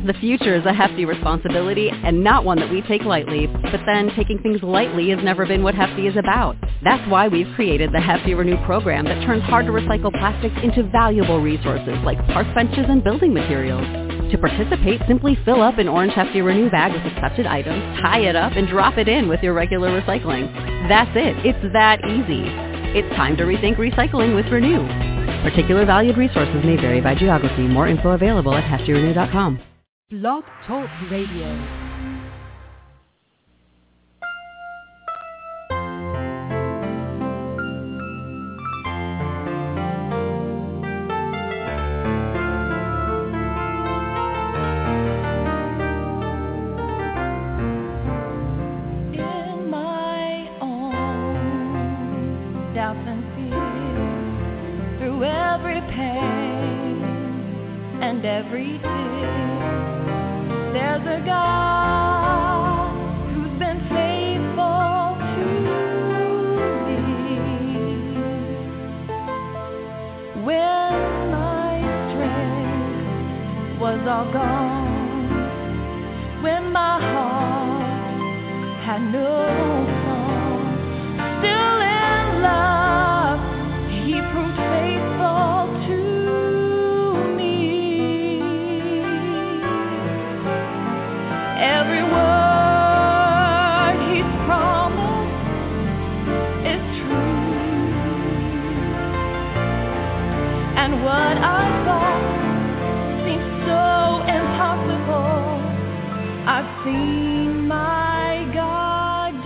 The future is a hefty responsibility and not one that we take lightly, but then taking things lightly has never been what Hefty is about. That's why we've created the Hefty Renew program that turns hard-to-recycle plastics into valuable resources like park benches and building materials. To participate, simply fill up an orange Hefty Renew bag with accepted items, tie it up, and drop it in with your regular recycling. That's it. It's that easy. It's time to rethink recycling with Renew. Particular valued resources may vary by geography. More info available at heftyrenew.com. Blog Talk Radio. Every day, there's a God who's been faithful to me. When my strength was all gone, when my heart had no song, still in love, He proved faithful to me. Every word He's promised is true, and what I thought seemed so impossible, I've seen my God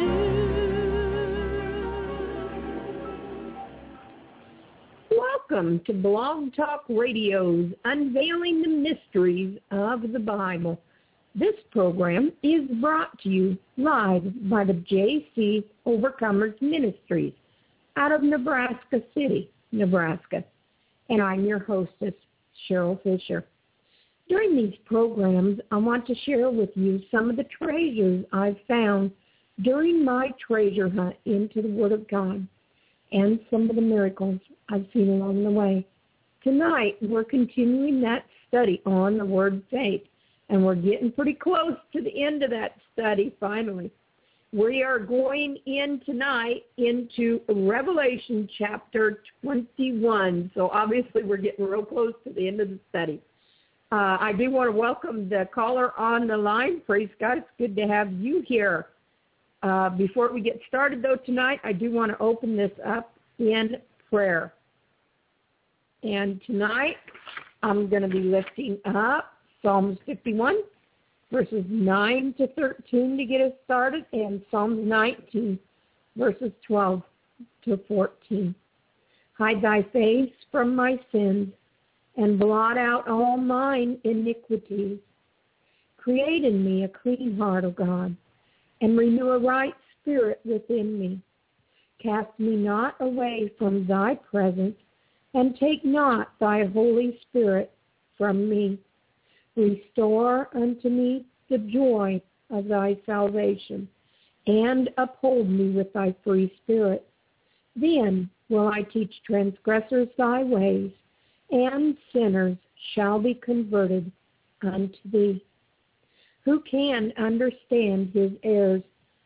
do. Welcome to Blog Talk Radio's Unveiling the Mysteries of the Bible. This program is brought to you live by the JC Overcomers Ministries out of Nebraska City, Nebraska. And I'm your hostess, Cheryl Fisher. During these programs, I want to share with you some of the treasures I've found during my treasure hunt into the Word of God and some of the miracles I've seen along the way. Tonight, we're continuing that study on the word faith. And we're getting pretty close to the end of that study, finally. We are going in tonight into Revelation chapter 21. So obviously we're getting real close to the end of the study. I do want to welcome the caller on the line. Praise God, it's good to have you here. Before we get started, though, tonight, I do want to open this up in prayer. And tonight, I'm going to be lifting up Psalms 51, verses 9 to 13 to get us started, and Psalms 19, verses 12 to 14. Hide thy face from my sins, and blot out all mine iniquities. Create in me a clean heart, O God, and renew a right spirit within me. Cast me not away from thy presence, and take not thy Holy Spirit from me. Restore unto me the joy of thy salvation, and uphold me with thy free spirit. Then will I teach transgressors thy ways, and sinners shall be converted unto thee. Who can understand his errors?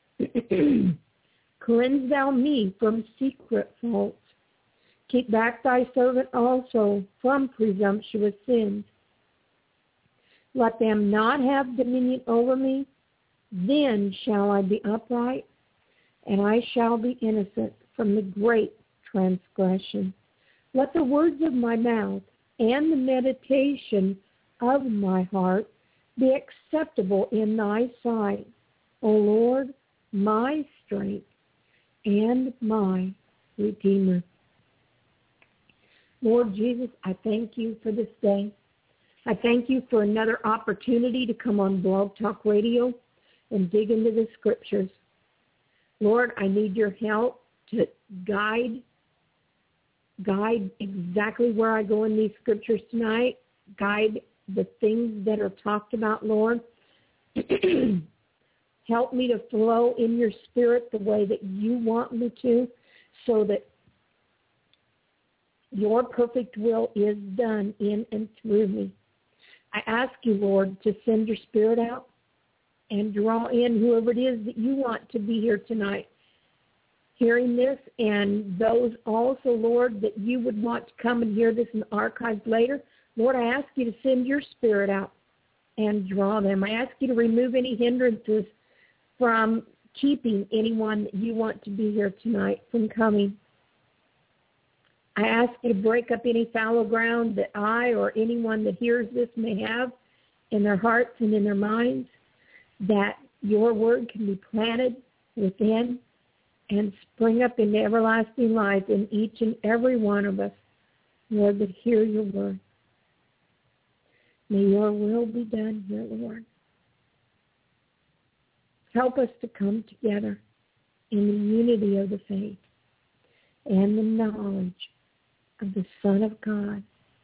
Cleanse thou me from secret faults. Keep back thy servant also from presumptuous sins. Let them not have dominion over me. Then shall I be upright, and I shall be innocent from the great transgression. Let the words of my mouth and the meditation of my heart be acceptable in thy sight, O Lord, my strength and my Redeemer. Lord Jesus, I thank you for this day. I thank you for another opportunity to come on Blog Talk Radio and dig into the Scriptures. Lord, I need your help to guide exactly where I go in these Scriptures tonight, guide the things that are talked about, Lord. Help me to flow in your Spirit the way that you want me to, so that your perfect will is done in and through me. I ask you, Lord, to send your Spirit out and draw in whoever it is that you want to be here tonight, hearing this, and those also, Lord, that you would want to come and hear this in the archives later. Lord, I ask you to send your Spirit out and draw them. I ask you to remove any hindrances from keeping anyone that you want to be here tonight from coming. I ask you to break up any fallow ground that I or anyone that hears this may have in their hearts and in their minds, that your word can be planted within and spring up into everlasting life in each and every one of us, Lord, that hear your word. May your will be done here, Lord. Help us to come together in the unity of the faith and the knowledge of the Son of God,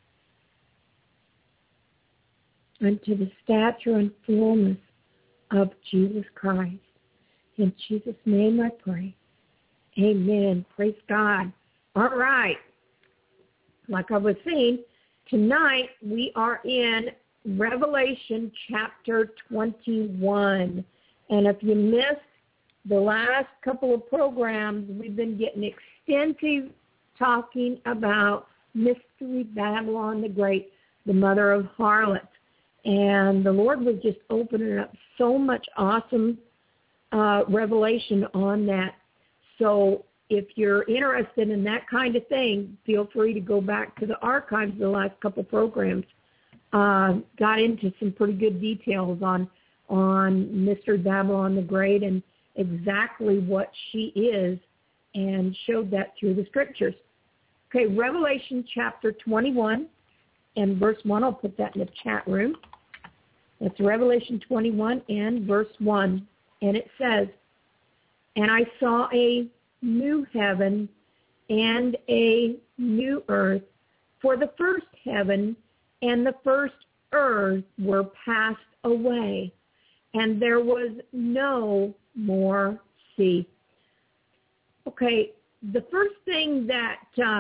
unto the stature and fullness of Jesus Christ. In Jesus' name I pray. Amen. Praise God. All right. Like I was saying, tonight we are in Revelation chapter 21. And if you missed the last couple of programs, we've been getting extensive talking about Mystery Babylon the Great, the mother of harlots. And the Lord was just opening up so much awesome revelation on that. So if you're interested in that kind of thing, feel free to go back to the archives of the last couple programs. Got into some pretty good details on Mystery Babylon the Great and exactly what she is, and showed that through the scriptures. Okay, Revelation chapter 21 and verse 1. I'll put that in the chat room. That's Revelation 21 and verse 1. And it says, "And I saw a new heaven and a new earth, for the first heaven and the first earth were passed away, and there was no more sea." Okay, the first thing that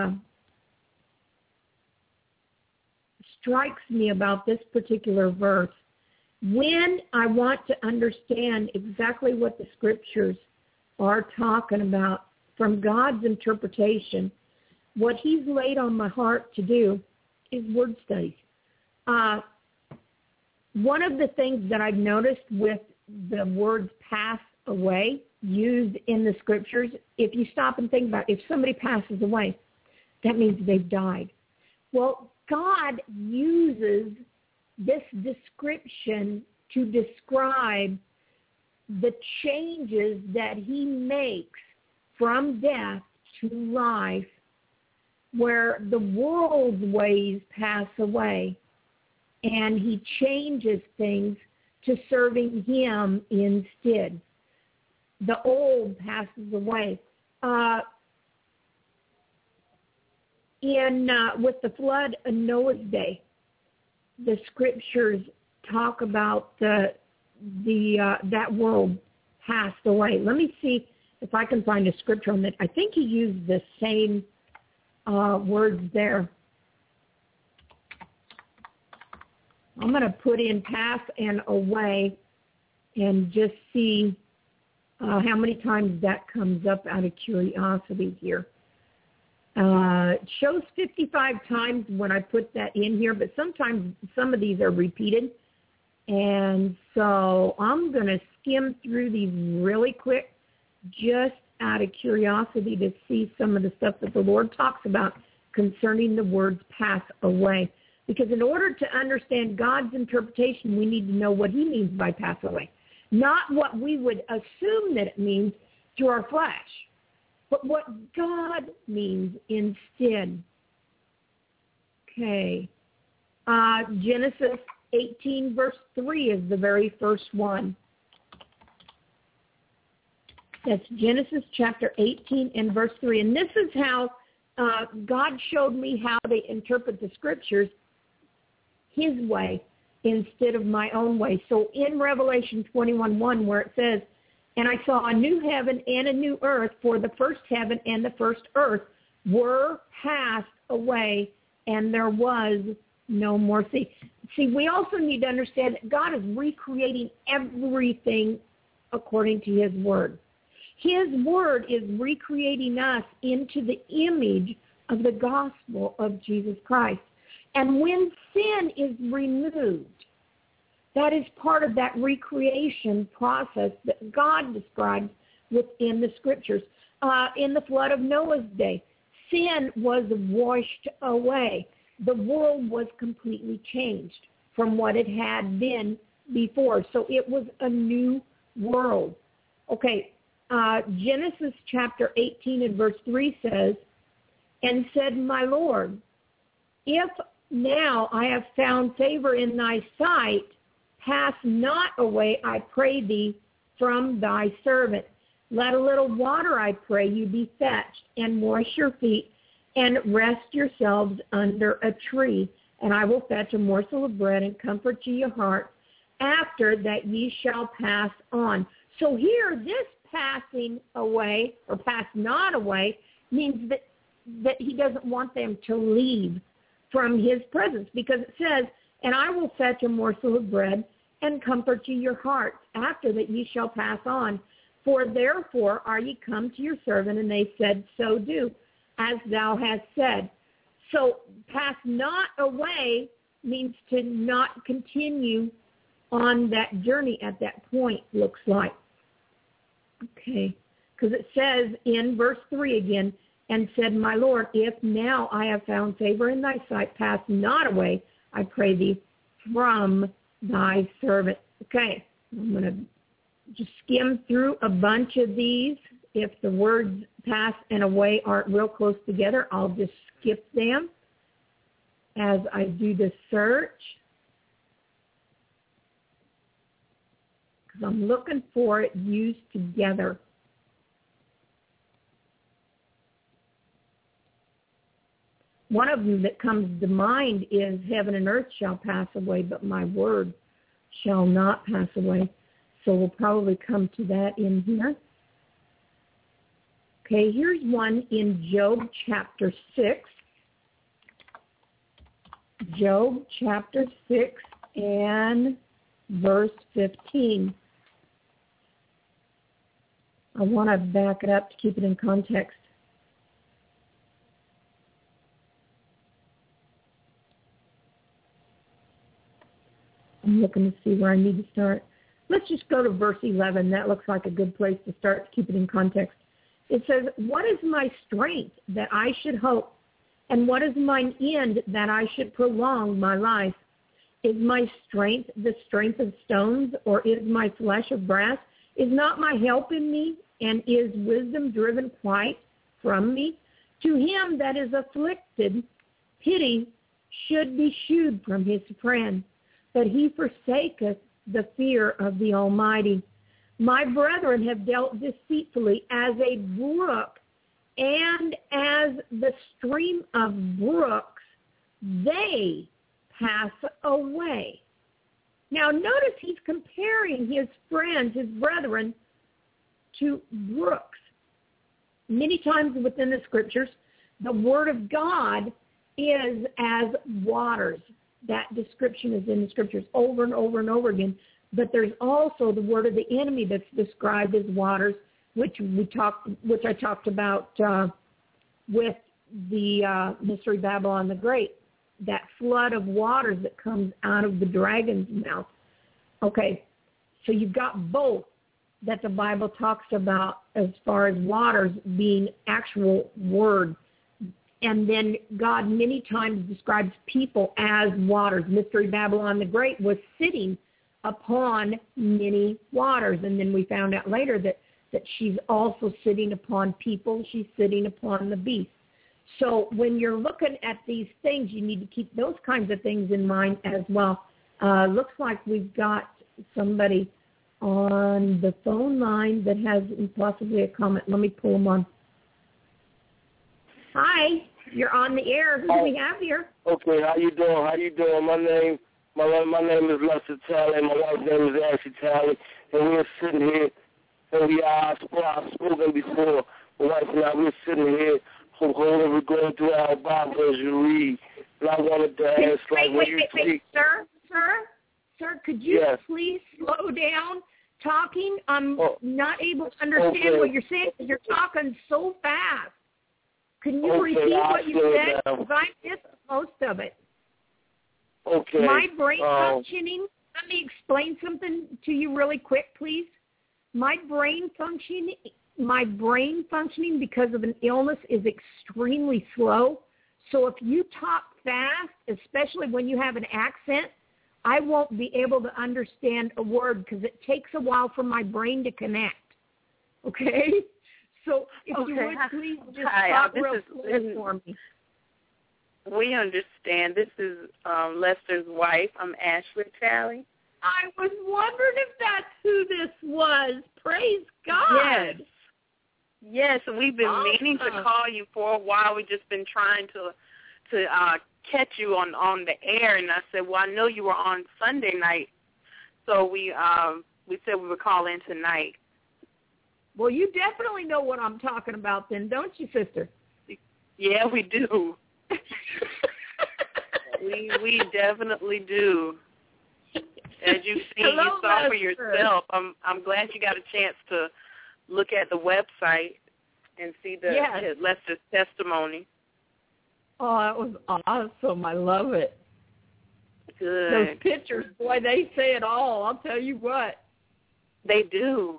strikes me about this particular verse, when I want to understand exactly what the scriptures are talking about from God's interpretation, what he's laid on my heart to do is word studies. One of the things that I've noticed with the words pass away used in the scriptures, if you stop and think about it, if somebody passes away, that means they've died. Well, God uses this description to describe the changes that he makes from death to life, where the world's ways pass away, and he changes things to serving him instead. The old passes away. With the flood of Noah's day, the scriptures talk about that world passed away. Let me see if I can find a scripture on that. I think he used the same words there. I'm going to put in pass and away and just see how many times that comes up out of curiosity here. It shows 55 times when I put that in here, but sometimes some of these are repeated. And so I'm going to skim through these really quick just out of curiosity to see some of the stuff that the Lord talks about concerning the words pass away. Because in order to understand God's interpretation, we need to know what he means by pass away. Not what we would assume that it means through our flesh, but what God means instead. Okay. Genesis 18 verse 3 is the very first one. That's Genesis chapter 18 and verse 3. And this is how God showed me how to interpret the scriptures his way instead of my own way. So in Revelation 21:1, where it says, "And I saw a new heaven and a new earth, for the first heaven and the first earth were passed away, and there was no more sea. See, we also need to understand that God is recreating everything according to his word. His word is recreating us into the image of the gospel of Jesus Christ. And when sin is removed, that is part of that recreation process that God describes within the scriptures. In the flood of Noah's day, sin was washed away. The world was completely changed from what it had been before. So it was a new world. Okay, Genesis chapter 18 and verse 3 says, and said, my Lord, if now I have found favor in thy sight, pass not away, I pray thee, from thy servant. Let a little water, I pray you, be fetched, and wash your feet, and rest yourselves under a tree. And I will fetch a morsel of bread and comfort ye your heart, after that ye shall pass on. So here, this passing away, or pass not away, means that he doesn't want them to leave from his presence, because it says, and I will fetch a morsel of bread and comfort ye your hearts, after that ye shall pass on. For therefore are ye come to your servant, and they said, so do, as thou hast said. So pass not away means to not continue on that journey at that point, looks like. Okay, because it says in verse 3 again, and said, my Lord, if now I have found favor in thy sight, pass not away, I pray thee, from thy servant. Okay, I'm going to just skim through a bunch of these. If the words pass and away aren't real close together, I'll just skip them as I do the search, because I'm looking for it used together. One of them that comes to mind is heaven and earth shall pass away, but my word shall not pass away. So we'll probably come to that in here. Okay, here's one in Job chapter 6. Job chapter 6 and verse 15. I want to back it up to keep it in context. I'm looking to see where I need to start. Let's just go to verse 11. That looks like a good place to start to keep it in context. It says, what is my strength that I should hope? And what is mine end that I should prolong my life? Is my strength the strength of stones, or is my flesh of brass? Is not my help in me, and is wisdom driven quite from me? To him that is afflicted, pity should be shewed from his friend, but he forsaketh the fear of the Almighty. My brethren have dealt deceitfully as a brook, and as the stream of brooks, they pass away. Now notice he's comparing his friends, his brethren, to brooks. Many times within the scriptures, the word of God is as waters. That description is in the scriptures over and over and over again. But there's also the word of the enemy that's described as waters, which I talked about with the Mystery Babylon the Great, that flood of waters that comes out of the dragon's mouth. Okay, so you've got both that the Bible talks about as far as waters being actual word. And then God many times describes people as waters. Mystery Babylon the Great was sitting upon many waters. And then we found out later that she's also sitting upon people. She's sitting upon the beast. So when you're looking at these things, you need to keep those kinds of things in mind as well. Looks like we've got somebody on the phone line that has possibly a comment. Let me pull them on. Hi, you're on the air. Who do we have here? Okay, how you doing? My name is Lester Talley. My wife's name is Ashley Talley. And we're sitting here, and I've spoken before. My wife and I, we're sitting here, we're going through our Bible as you read. And I wanted to ask, like, when you speak. Sir, could you please slow down talking? I'm not able to understand what you're saying because you're talking so fast. Can you repeat what you said? Because I missed most of it. Okay. My brain functioning, let me explain something to you really quick, please. My brain functioning because of an illness is extremely slow. So if you talk fast, especially when you have an accent, I won't be able to understand a word because it takes a while for my brain to connect. Okay? So if you would please just talk real slow for me. We understand. This is Lester's wife. I'm Ashley Talley. I was wondering if that's who this was. Praise God. Yes, and we've been meaning to call you for a while. We've just been trying to catch you on the air, and I said, well, I know you were on Sunday night, so we said we would call in tonight. Well, you definitely know what I'm talking about then, don't you, sister? Yeah, we do. we definitely do. As you see, you saw for yourself. I'm glad you got a chance to look at the website and see Lester's testimony. Oh, that was awesome. I love it. Good. Those pictures, boy, they say it all. I'll tell you what. They do.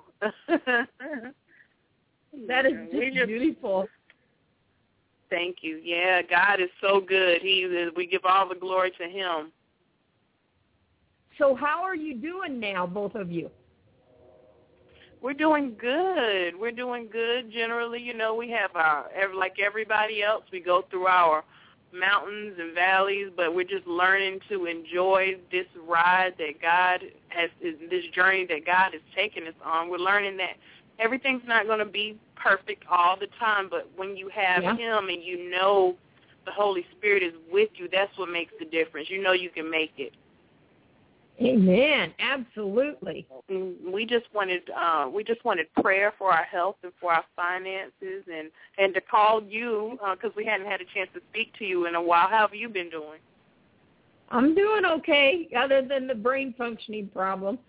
That is just beautiful. Thank you. Yeah, God is so good. We give all the glory to him. So how are you doing now, both of you? We're doing good. We're doing good. Generally, we have like everybody else, we go through our mountains and valleys, but we're just learning to enjoy this ride that God has, this journey that God has taken us on. We're learning that everything's not going to be perfect all the time, but when you have him and the Holy Spirit is with you, that's what makes the difference. You can make it. Amen. Absolutely. We just wanted prayer for our health and for our finances, and to call you because we hadn't had a chance to speak to you in a while. How have you been doing? I'm doing okay, other than the brain functioning problem.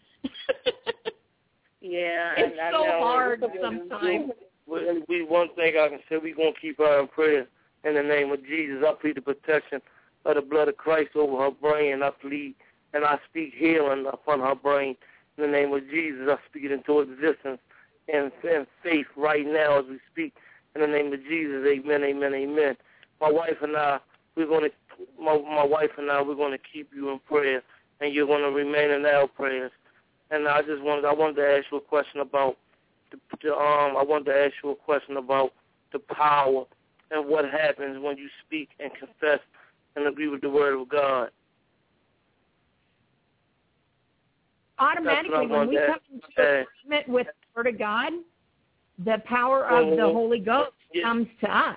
Yeah, it's so hard sometimes. One thing I can say, we're going to keep her in prayer in the name of Jesus. I plead the protection of the blood of Christ over her brain. I plead and I speak healing upon her brain in the name of Jesus. I speak it into existence and faith right now as we speak in the name of Jesus. Amen, amen, amen. My wife and I, we're going to keep you in prayer, and you're going to remain in our prayers. And I wanted to ask you a question about the power and what happens when you speak and confess and agree with the word of God. Automatically, when we come into agreement with the Word of God, the power of the Holy Ghost comes to us.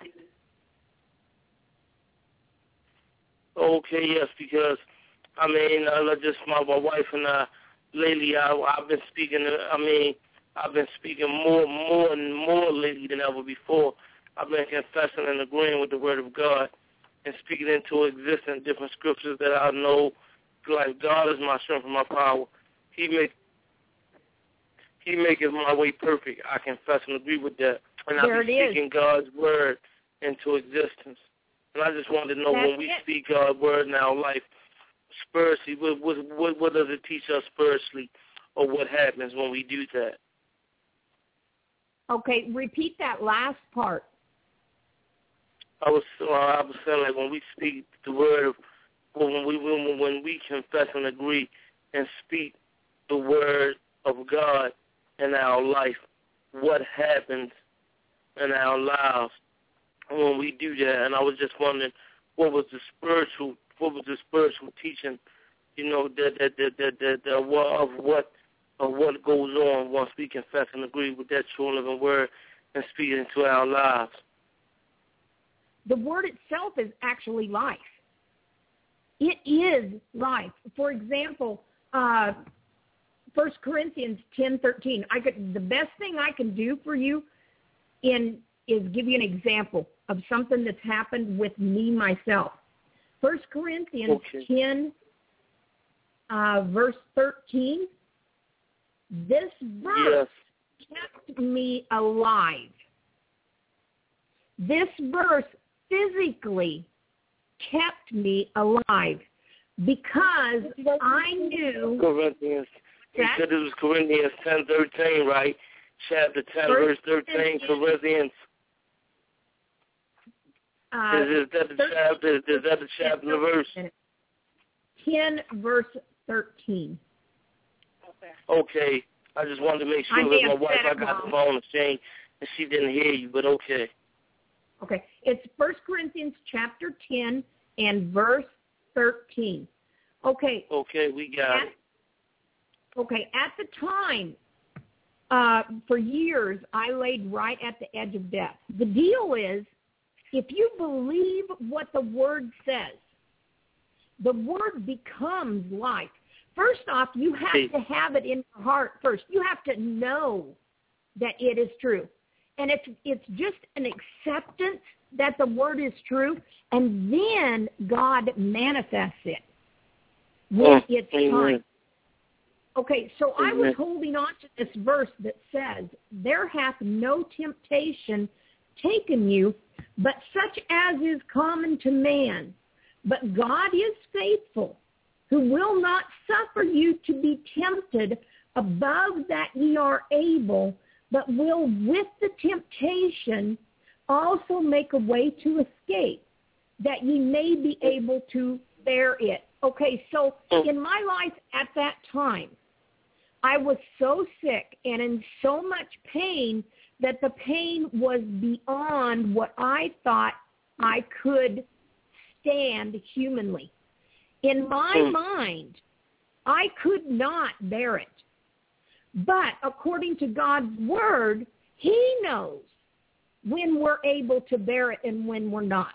Okay, yes, because, just my wife and I, lately I've been speaking, I've been speaking more and more lately than ever before. I've been confessing and agreeing with the Word of God and speaking into existence different scriptures that I know, like God is my strength and my power. He maketh my way perfect. I confess and agree with that. And I've been speaking God's word into existence. And I just wanted to know when we speak God's word in our life, spiritually, what does it teach us spiritually, or what happens when we do that? Okay, repeat that last part. I was saying, like, when we speak the word of, when we confess and agree and speak the word of God in our life, what happens in our lives when we do that? And I was just wondering, what was the spiritual teaching, of what goes on once we confess and agree with that true living word and speak it into our lives? The word itself is actually life. It is life. For example, 1 Corinthians 10:13. The best thing I can do for you is give you an example of something that's happened with me myself. 1 Corinthians 10, verse 13. This verse kept me alive. This verse physically kept me alive because I knew. Corinthians. You said it was Corinthians 10:13, right? Chapter 10, verse 13, Corinthians. Is that the chapter? Is that the chapter and the verse? 10, verse 13. Okay. I just wanted to make sure that my wife, I got the phone and she didn't hear you, but okay. Okay. It's 1 Corinthians chapter 10 and verse 13. Okay. Okay, we got it. Okay. At the time, for years, I laid right at the edge of death. The deal is, if you believe what the Word says, the Word becomes life. First off, you have to have it in your heart first. You have to know that it is true. And it's just an acceptance that the Word is true, and then God manifests it when it's time. Okay, so I was holding on to this verse that says, there hath no temptation taken you, but such as is common to man. But God is faithful, who will not suffer you to be tempted above that ye are able, but will with the temptation also make a way to escape, that ye may be able to bear it. Okay, so in my life at that time, I was so sick and in so much pain that the pain was beyond what I thought I could stand humanly. In my mind, I could not bear it. But according to God's Word, He knows when we're able to bear it and when we're not.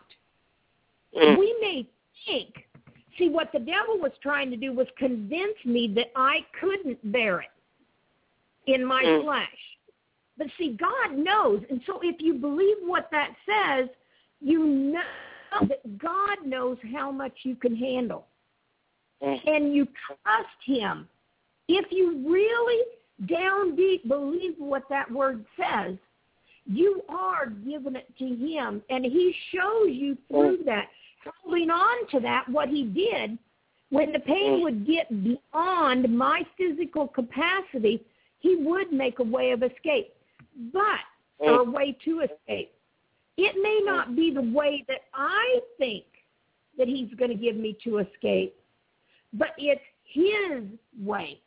We may think, see, what the devil was trying to do was convince me that I couldn't bear it in my flesh. But see, God knows. And so if you believe what that says, you know that God knows how much you can handle. And you trust Him. If you really down deep believe what that Word says, you are giving it to Him. And He shows you through that, holding on to that, what He did. When the pain would get beyond my physical capacity, He would make a way of escape. Or a way to escape. It may not be the way that I think that He's going to give me to escape, but it's His way.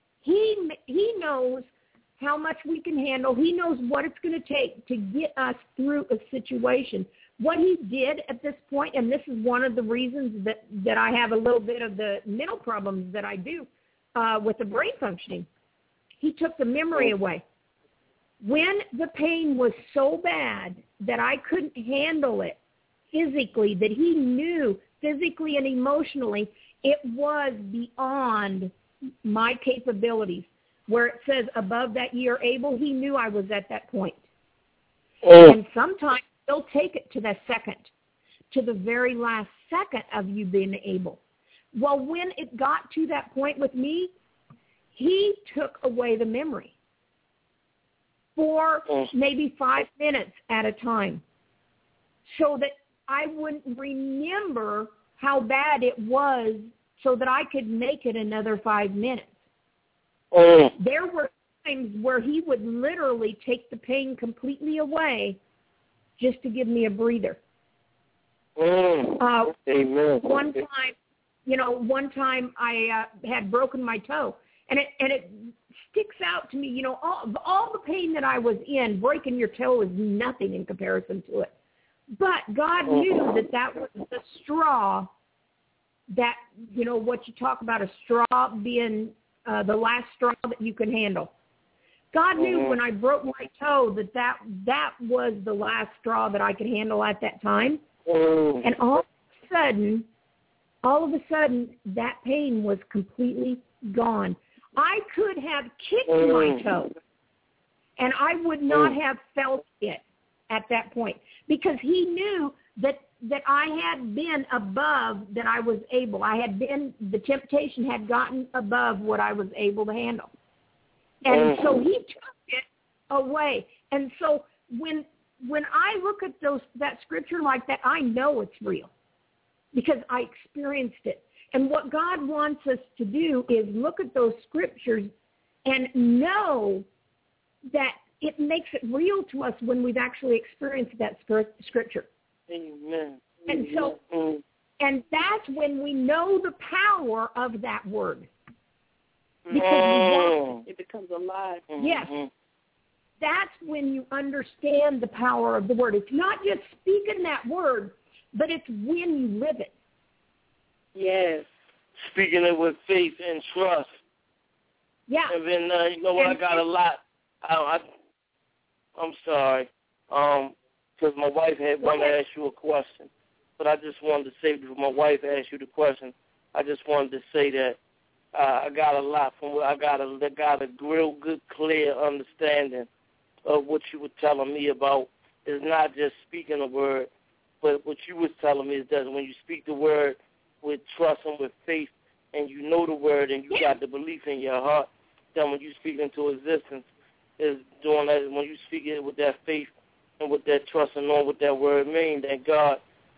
He knows how much we can handle. He knows what it's going to take to get us through a situation. What He did at this point, and this is one of the reasons that I have a little bit of the mental problems that I do with the brain functioning, He took the memory away. When the pain was so bad that I couldn't handle it physically, that He knew physically and emotionally it was beyond my capabilities, where it says above that ye are able, He knew I was at that point. And sometimes He'll take it to the second, to the very last second of you being able. Well, when it got to that point with me, He took away the memory for maybe 5 minutes at a time, so that I wouldn't remember how bad it was, so that I could make it another 5 minutes. There were times where He would literally take the pain completely away just to give me a breather. Amen. One time I had broken my toe, and it sticks out to me, all the pain that I was in, breaking your toe is nothing in comparison to it. But God knew that was the straw that, what you talk about, a straw being the last straw that you can handle. God knew when I broke my toe that was the last straw that I could handle at that time. And all of a sudden, that pain was completely gone. I could have kicked my toe, and I would not have felt it at that point, because He knew that I had been above that I was able. The temptation had gotten above what I was able to handle. And so he took it away. And so when I look at that scripture like that, I know it's real because I experienced it. And what God wants us to do is look at those scriptures and know that it makes it real to us when we've actually experienced that scripture. Amen. And so, and that's when we know the power of that word. Because it becomes alive. Yes. That's when you understand the power of the word. It's not just speaking that word, but it's when you live it. Yes. Speaking it with faith and trust. Yeah. And then, you know what, I got a lot. I'm sorry. Because my wife had wanted to ask you a question. But I just wanted to say, before my wife asked you the question, I just wanted to say that I got a lot from I got a real good, clear understanding of what you were telling me about. It's not just speaking a word, but what you was telling me is that when you speak the word with trust and with faith, and you know the word and you got the belief in your heart, then when you speak into existence, is doing that. When you speak it with that faith and with that trust and knowing what that word means, when God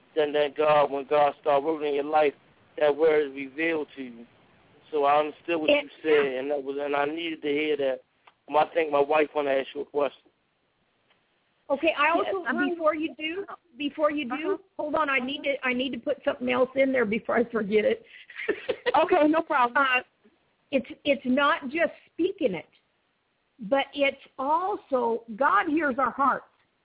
starts working in your life, that word is revealed to you. So I understood what you said, and I needed to hear that. I think my wife want to ask you a question. Okay, I also before you do, hold on. I need to put something else in there before I forget it. Okay, no problem. It's not just speaking it, but it's also God hears our hearts.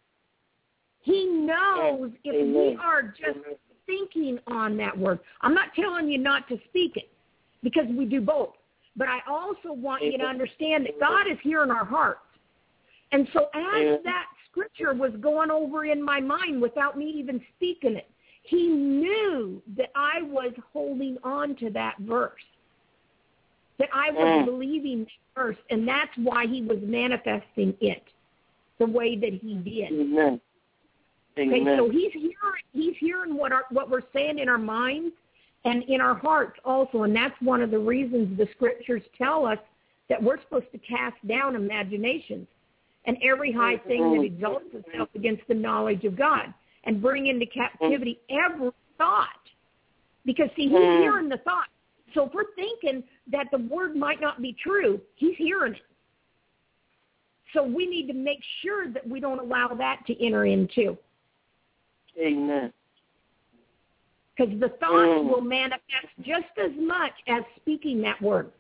He knows if we are just thinking on that word. I'm not telling you not to speak it, because we do both. But I also want you to understand that God is hearing our hearts. And so as that scripture was going over in my mind without me even speaking it, he knew that I was holding on to that verse, that I was believing that verse, and that's why he was manifesting it the way that he did. Amen. Okay, so he's hearing what we're saying in our minds and in our hearts also, and that's one of the reasons the scriptures tell us that we're supposed to cast down imaginations and every high thing that exalts itself against the knowledge of God, and bring into captivity every thought. Because, see, he's hearing the thought. So if we're thinking that the word might not be true, he's hearing it. So we need to make sure that we don't allow that to enter into. Amen. Because the thought will manifest just as much as speaking that word.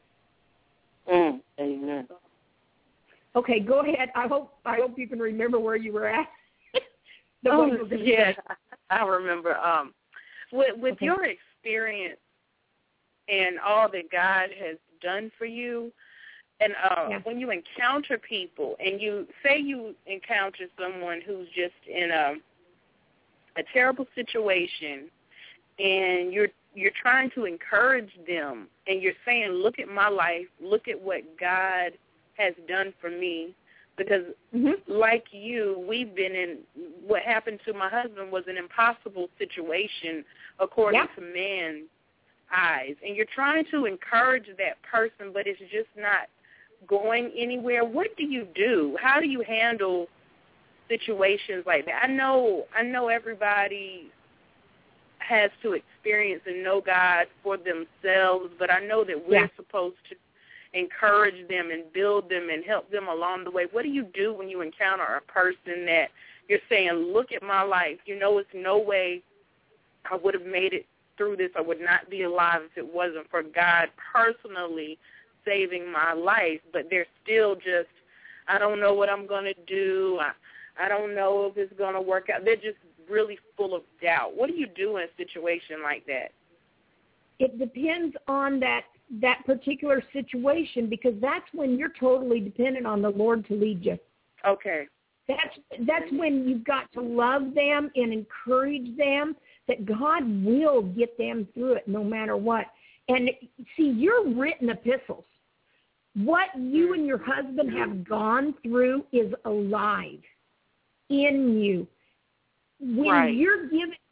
Amen. Okay, go ahead. I hope you can remember where you were at. Yes, I remember. With your experience and all that God has done for you, and when you encounter people, and you say you encounter someone who's just in a terrible situation, and you're trying to encourage them, and you're saying, look at my life, look at what God has done for me, because like you, we've been in, what happened to my husband was an impossible situation according to man's eyes, and you're trying to encourage that person, but it's just not going anywhere. What do you do? How do you handle situations like that? I know everybody has to experience and know God for themselves, but I know that we're supposed to encourage them and build them and help them along the way. What do you do when you encounter a person that you're saying, look at my life, it's no way I would have made it through this, I would not be alive if it wasn't for God personally saving my life, but they're still just, I don't know what I'm going to do, I don't know if it's going to work out. They're just really full of doubt. What do you do in a situation like that? It depends on that particular situation, because that's when you're totally dependent on the Lord to lead you. Okay. That's when you've got to love them and encourage them that God will get them through it no matter what. And see, you're written epistles. What you and your husband have gone through is alive in you. When you're given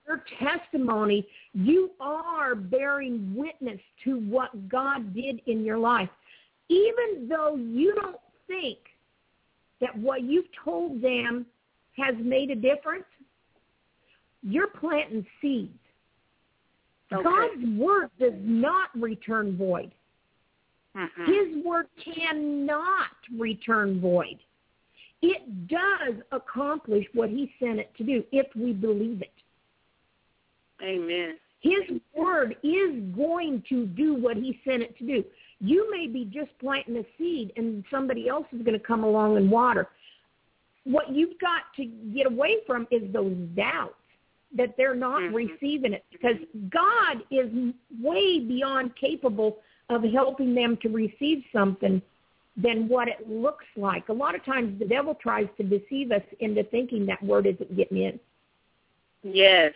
your testimony, you are bearing witness to what God did in your life. Even though you don't think that what you've told them has made a difference, you're planting seeds. Okay. God's word does not return void. Mm-hmm. His word cannot return void. It does accomplish what he sent it to do if we believe it. Amen. His word is going to do what he sent it to do. You may be just planting a seed and somebody else is going to come along and water. What you've got to get away from is those doubts that they're not receiving it, because God is way beyond capable of helping them to receive something than what it looks like. A lot of times the devil tries to deceive us into thinking that word isn't getting in. Yes.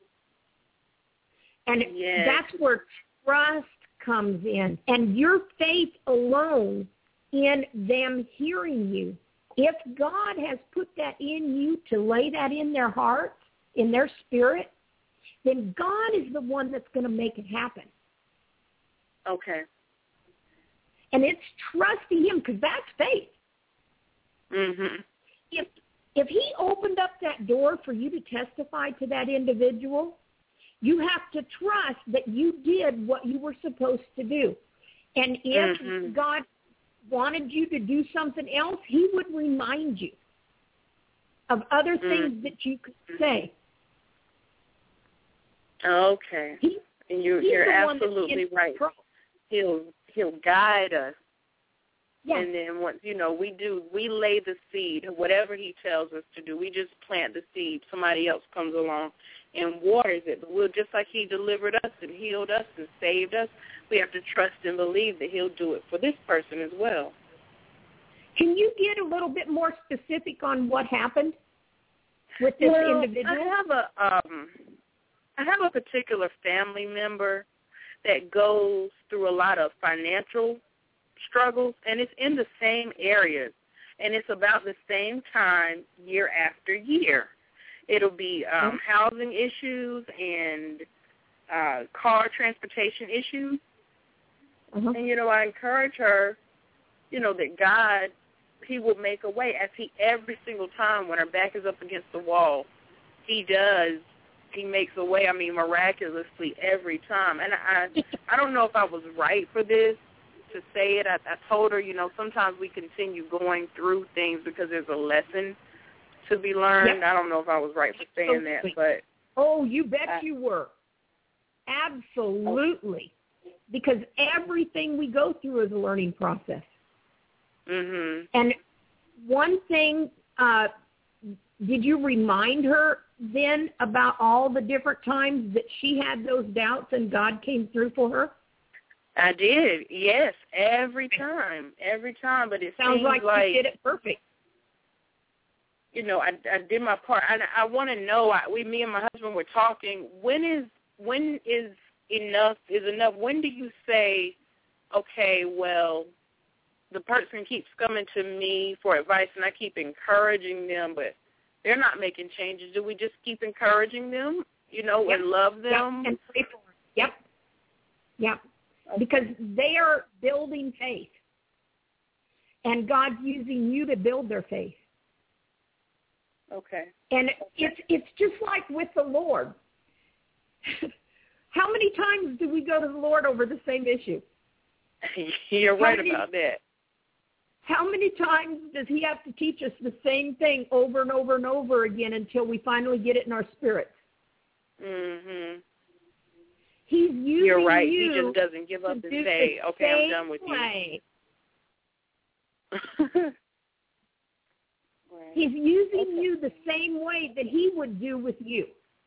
And that's where trust comes in, and your faith alone in them hearing you. If God has put that in you to lay that in their heart, in their spirit, then God is the one that's going to make it happen. Okay. And it's trusting him, because that's faith. Mm-hmm. If he opened up that door for you to testify to that individual, you have to trust that you did what you were supposed to do. And if God wanted you to do something else, he would remind you of other things that you could say. Okay. And you're absolutely right. He'll guide us. Yeah. And then once, we lay the seed, whatever he tells us to do. We just plant the seed. Somebody else comes along and waters it. But we'll, just like he delivered us and healed us and saved us, we have to trust and believe that he'll do it for this person as well. Can you get a little bit more specific on what happened with this individual? I have a particular family member that goes through a lot of financial struggles, and it's in the same areas, and it's about the same time year after year. It'll be housing issues and car transportation issues. And, I encourage her, that God, he will make a way, as he every single time when her back is up against the wall, he does. He makes a way, miraculously every time. And I don't know if I was right for this, to say it. I told her, sometimes we continue going through things because there's a lesson to be learned. Yep. I don't know if I was right for saying that, but... Oh, you bet you were. Absolutely. Because everything we go through is a learning process. Mm-hmm. And one thing, did you remind her then about all the different times that she had those doubts and God came through for her? I did, yes, every time. But it sounds seems like you did it perfect. I did my part. I want to know. Me and my husband were talking. When is enough? Is enough? When do you say, okay, well, the person keeps coming to me for advice, and I keep encouraging them, but they're not making changes. Do we just keep encouraging them, and love them? Yep, and pray for them. Yep. Okay. Because they are building faith, and God's using you to build their faith. Okay. And it's just like with the Lord. How many times do we go to the Lord over the same issue? You're right about that. How many times does he have to teach us the same thing over and over and over again until we finally get it in our spirits? Mm-hmm. He's using You're right. You he just doesn't give up and say, okay, I'm done with you. Right. He's using you the same way that he would do with you.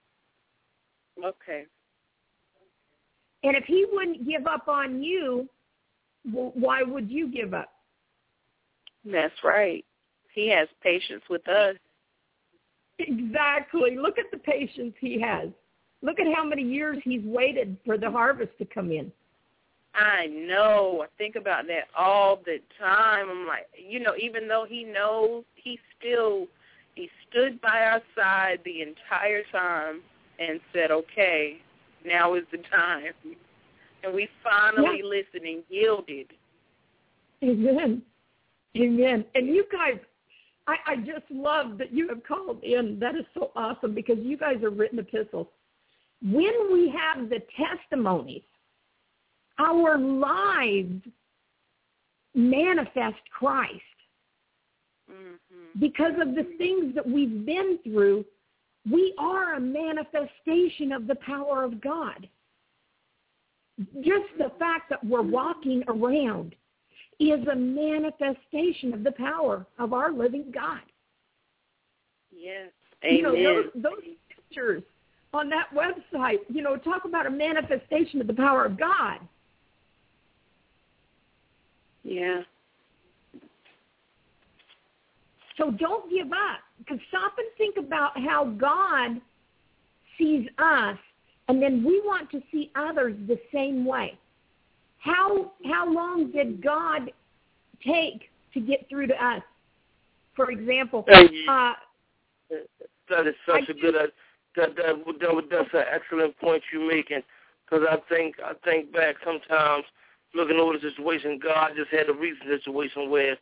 Okay. And if he wouldn't give up on you, why would you give up? That's right. He has patience with us. Exactly. Look at the patience he has. Look at how many years he's waited for the harvest to come in. I know. I think about that all the time. I'm like, even though he knows, he stood by our side the entire time and said, okay, now is the time. And we finally listened and yielded. Amen. Amen. And you guys, I just love that you have called in. That is so awesome because you guys are written epistles. When we have the testimonies, our lives manifest Christ. Mm-hmm. Because of the things that we've been through, we are a manifestation of the power of God. Just the fact that we're walking around is a manifestation of the power of our living God. Yes. Amen. You know, those pictures on that website, you know, talk about a manifestation of the power of God. Yeah. So don't give up. Because stop and think about how God sees us, and then we want to see others the same way. How long did God take to get through to us? For example, that is such a good. That's an excellent point you're making. Because I think back sometimes looking over the situation. God just had a recent situation where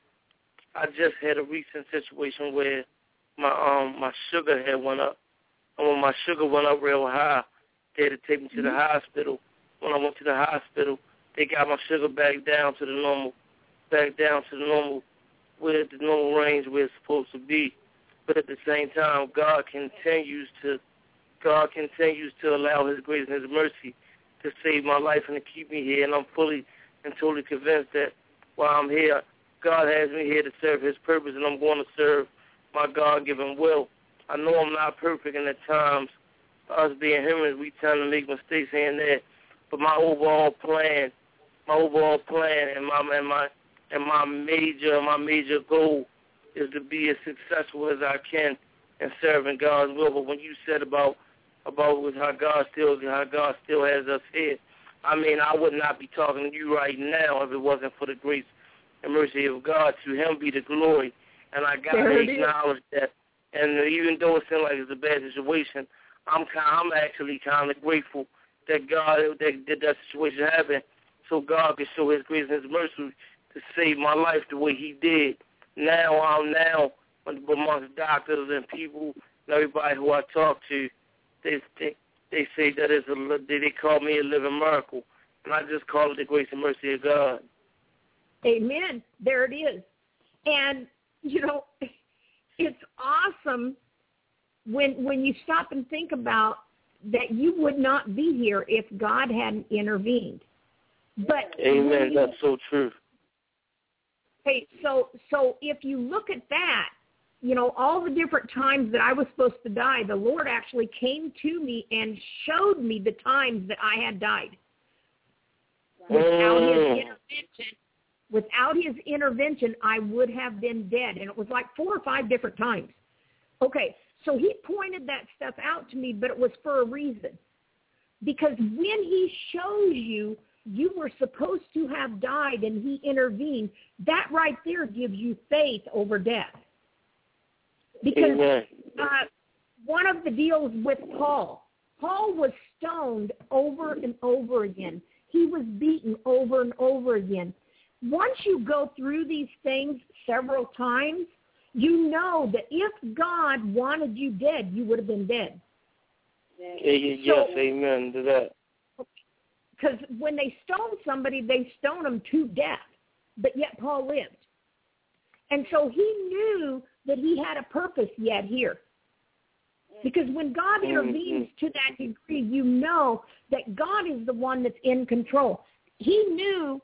my sugar had went up, and when my sugar went up real high, they had to take me to the hospital. When I went to the hospital, they got my sugar back down to the normal, where the normal range where it's supposed to be. But at the same time, God continues to allow His grace and His mercy to save my life and to keep me here. And I'm fully and totally convinced that while I'm here, God has me here to serve His purpose, and I'm going to serve my God-given will. I know I'm not perfect, and at times, us being humans, we tend to make mistakes here and there. But my overall plan, and my major goal is to be as successful as I can in serving God's will. But when you said about with how God still has us here, I mean, I would not be talking to you right now if it wasn't for the grace and mercy of God. To Him be the glory. And I got to acknowledge that. And even though it seems like it's a bad situation, I'm actually kind of grateful that God that situation happened, so God could show His grace and His mercy to save my life the way He did. Now amongst doctors and people and everybody who I talk to, they say that they call me a living miracle, and I just call it the grace and mercy of God. Amen. There it is. And, you know, it's awesome when you stop and think about that you would not be here if God hadn't intervened. But amen. That's so true. Hey, so if you look at that, you know, all the different times that I was supposed to die, the Lord actually came to me and showed me the times that I had died. Without his intervention, I would have been dead. And it was like 4 or 5 different times. Okay, so he pointed that stuff out to me, but it was for a reason. Because when he shows you were supposed to have died and he intervened, that right there gives you faith over death. Because one of the deals with Paul was stoned over and over again. He was beaten over and over again. Once you go through these things several times, you know that if God wanted you dead, you would have been dead. Yes, amen to that. Because when they stone somebody, they stone them to death. But yet Paul lived. And so he knew that he had a purpose yet here. Because when God intervenes to that degree, you know that God is the one that's in control. He knew,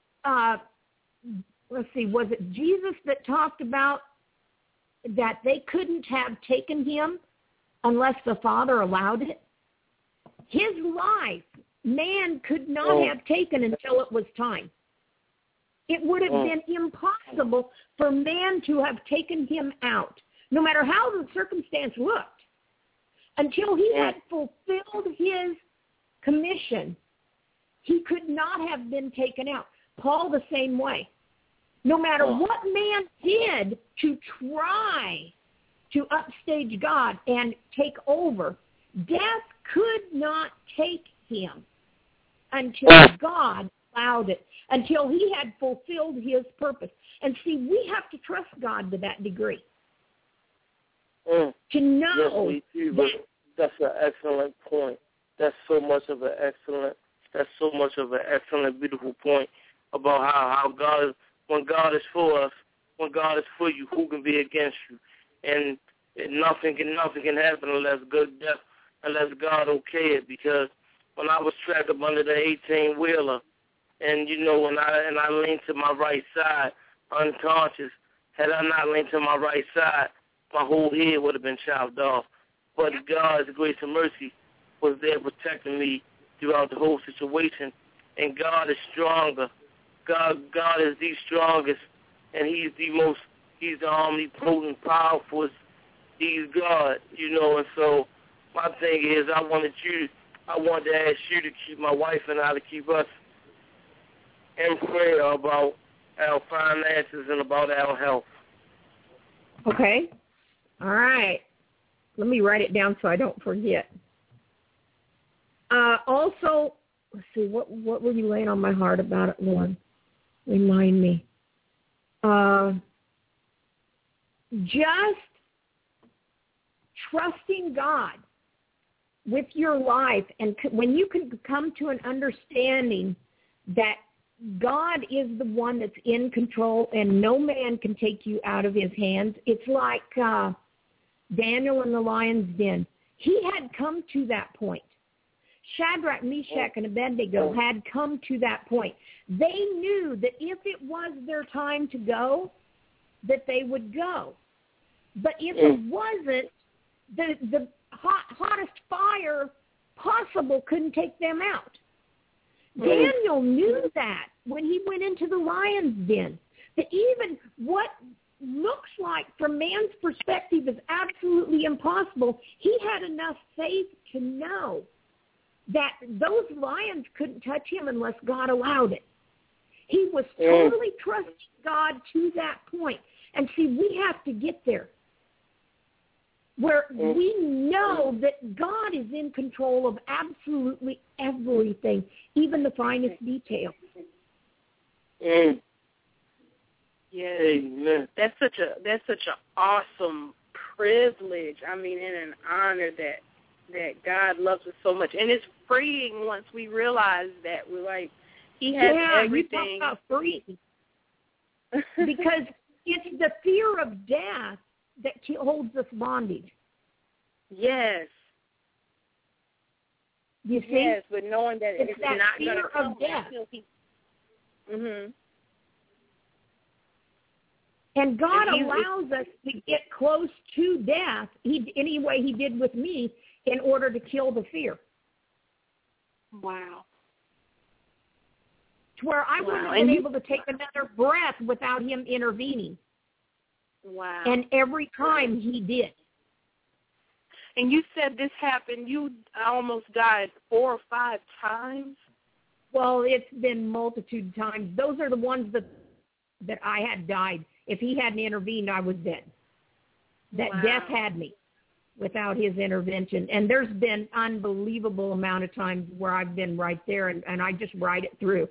was it Jesus that talked about that they couldn't have taken him unless the Father allowed it? His life, man could not have taken until it was time. It would have been impossible for man to have taken him out, no matter how the circumstance looked. Until he had fulfilled his commission, he could not have been taken out. Paul the same way. No matter what man did to try to upstage God and take over, Death could not take him until God allowed it, until he had fulfilled his purpose. And see, we have to trust God to that degree. To know that's an excellent point. That's so much of an excellent, beautiful point about how God is, when God is for us, when God is for you, who can be against you? And nothing can happen unless God okay it. Because when I was trapped up under the 18-wheeler, and when I leaned to my right side, unconscious, had I not leaned to my right side, my whole head would have been chopped off. But God's grace and mercy was there protecting me throughout the whole situation. And God is stronger. God is the strongest, and He's the omnipotent, powerful. He's God, And so my thing is, I wanted to ask you to keep my wife and I, to keep us in prayer about our finances and about our health. Okay. All right. Let me write it down so I don't forget. Also, let's see, what were you laying on my heart about it, Lord? Remind me. Just trusting God with your life, and when you can come to an understanding that God is the one that's in control and no man can take you out of his hands. It's like Daniel in the lion's den. He had come to that point. Shadrach, Meshach, and Abednego had come to that point. They knew that if it was their time to go, that they would go. But if it wasn't, the hottest fire possible couldn't take them out. Daniel knew that when he went into the lion's den, that even what looks like from man's perspective is absolutely impossible, he had enough faith to know that those lions couldn't touch him unless God allowed it. He was totally trusting God to that point. And see, we have to get there, where we know that God is in control of absolutely everything, even the finest details. Yes, that's such an awesome privilege. I mean, and an honor that God loves us so much, and it's freeing once we realize that we're like, He has everything. You talk about free, because it's the fear of death that holds us bondage. Yes. You see? Yes, but knowing that it's that not fear going to come of death. until And God allows us to get close to death, any way He did with me, in order to kill the fear. Wow. To where I wouldn't have been able to take another breath without Him intervening. Wow. And every time He did. And you said this happened, you almost died 4 or 5 times? Well, it's been multitude of times. Those are the ones that I had died. If He hadn't intervened, I was dead. That death had me without His intervention. And there's been unbelievable amount of times where I've been right there, and I just ride it through.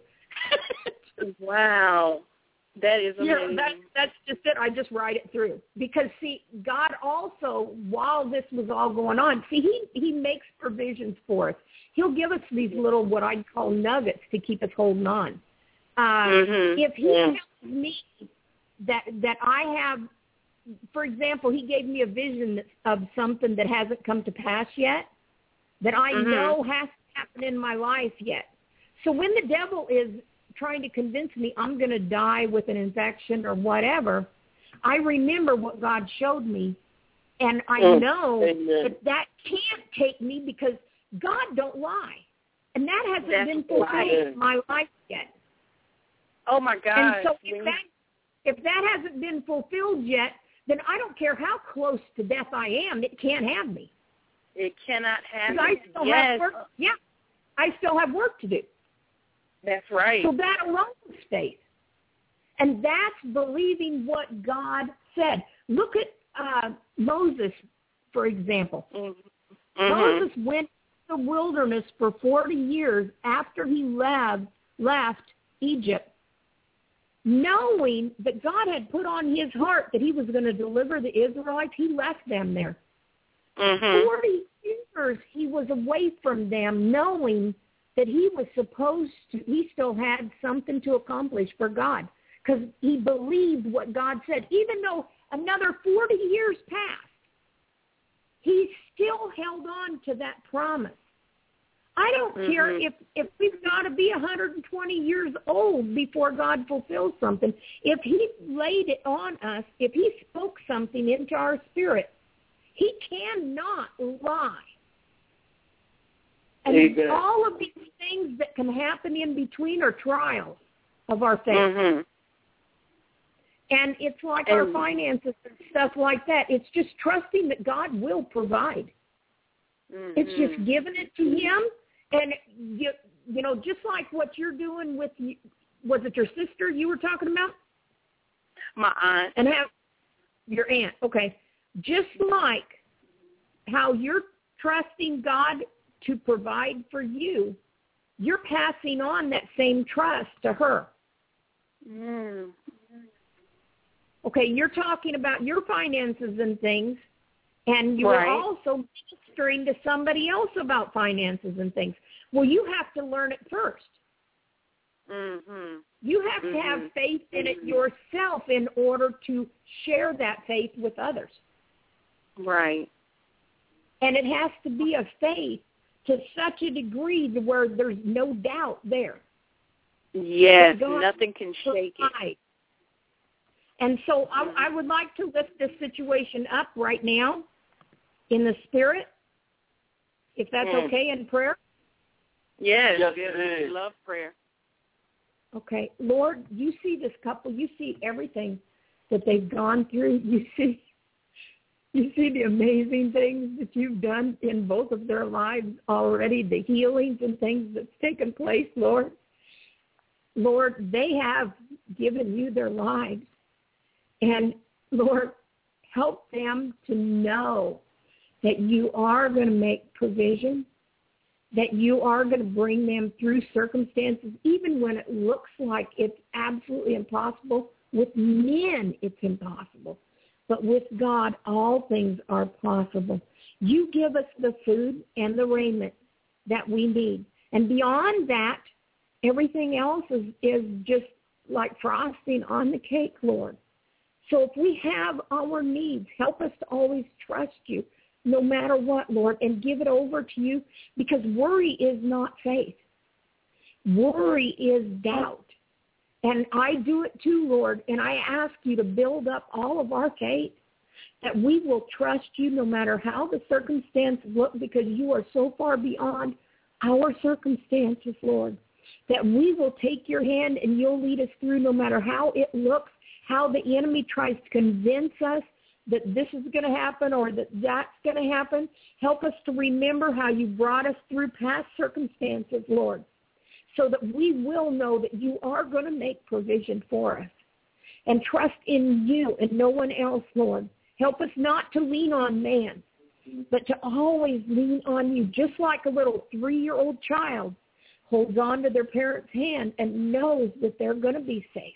Wow. That is amazing. Yeah, that's just it. I just ride it through. Because, see, God also, while this was all going on, see, He makes provisions for us. He'll give us these little, what I call nuggets, to keep us holding on. If He tells me that I have, for example, He gave me a vision of something that hasn't come to pass yet, that I know has to happen in my life yet. So when the devil is trying to convince me I'm going to die with an infection or whatever, I remember what God showed me, and I know that can't take me, because God don't lie. And that hasn't been fulfilled in my life yet. Oh, my God. And so if that hasn't been fulfilled yet, then I don't care how close to death I am, it can't have me. It cannot happen. I still have work. Yeah, I still have work to do. That's right. So that alone is faith. And that's believing what God said. Look at Moses, for example. Moses went to the wilderness for 40 years after he left Egypt, knowing that God had put on his heart that he was going to deliver the Israelites. He left them there. 40 years he was away from them, knowing that he still had something to accomplish for God, because he believed what God said. Even though another 40 years passed, he still held on to that promise. I don't care if we've got to be 120 years old before God fulfills something. If he laid it on us, if he spoke something into our spirit, he cannot lie. And Amen. all of these things that can happen in between are trials of our faith. And it's like our finances and stuff like that. It's just trusting that God will provide. It's just giving it to him. And, you know, just like what you're doing with, was it your sister you were talking about? My aunt. And your aunt, okay. Just like how you're trusting God to provide for you, you're passing on that same trust to her. Okay, you're talking about your finances and things, and you are also ministering to somebody else about finances and things. Well, you have to learn it first. You have to have faith in it yourself in order to share that faith with others. Right. And it has to be a faith to such a degree to where there's no doubt there. Yes, nothing can shake it. And so I would like to lift this situation up right now in the spirit, if that's okay, in prayer. Yes, I love prayer. Okay, Lord, you see this couple. You see everything that they've gone through. You see the amazing things that you've done in both of their lives already, the healings and things that's taken place, Lord. Lord, they have given you their lives. And, Lord, help them to know that you are going to make provision, that you are going to bring them through circumstances, even when it looks like it's absolutely impossible. With men, it's impossible. But with God, all things are possible. You give us the food and the raiment that we need. And beyond that, everything else is just like frosting on the cake, Lord. So if we have our needs, help us to always trust you no matter what, Lord, and give it over to you, because worry is not faith. Worry is doubt. And I do it too, Lord, and I ask you to build up all of our faith, that we will trust you no matter how the circumstances look, because you are so far beyond our circumstances, Lord, that we will take your hand and you'll lead us through no matter how it looks, how the enemy tries to convince us that this is going to happen or that that's going to happen. Help us to remember how you brought us through past circumstances, Lord, so that we will know that you are going to make provision for us, and trust in you and no one else, Lord. Help us not to lean on man, but to always lean on you, just like a little 3-year-old child holds on to their parent's hand and knows that they're going to be safe.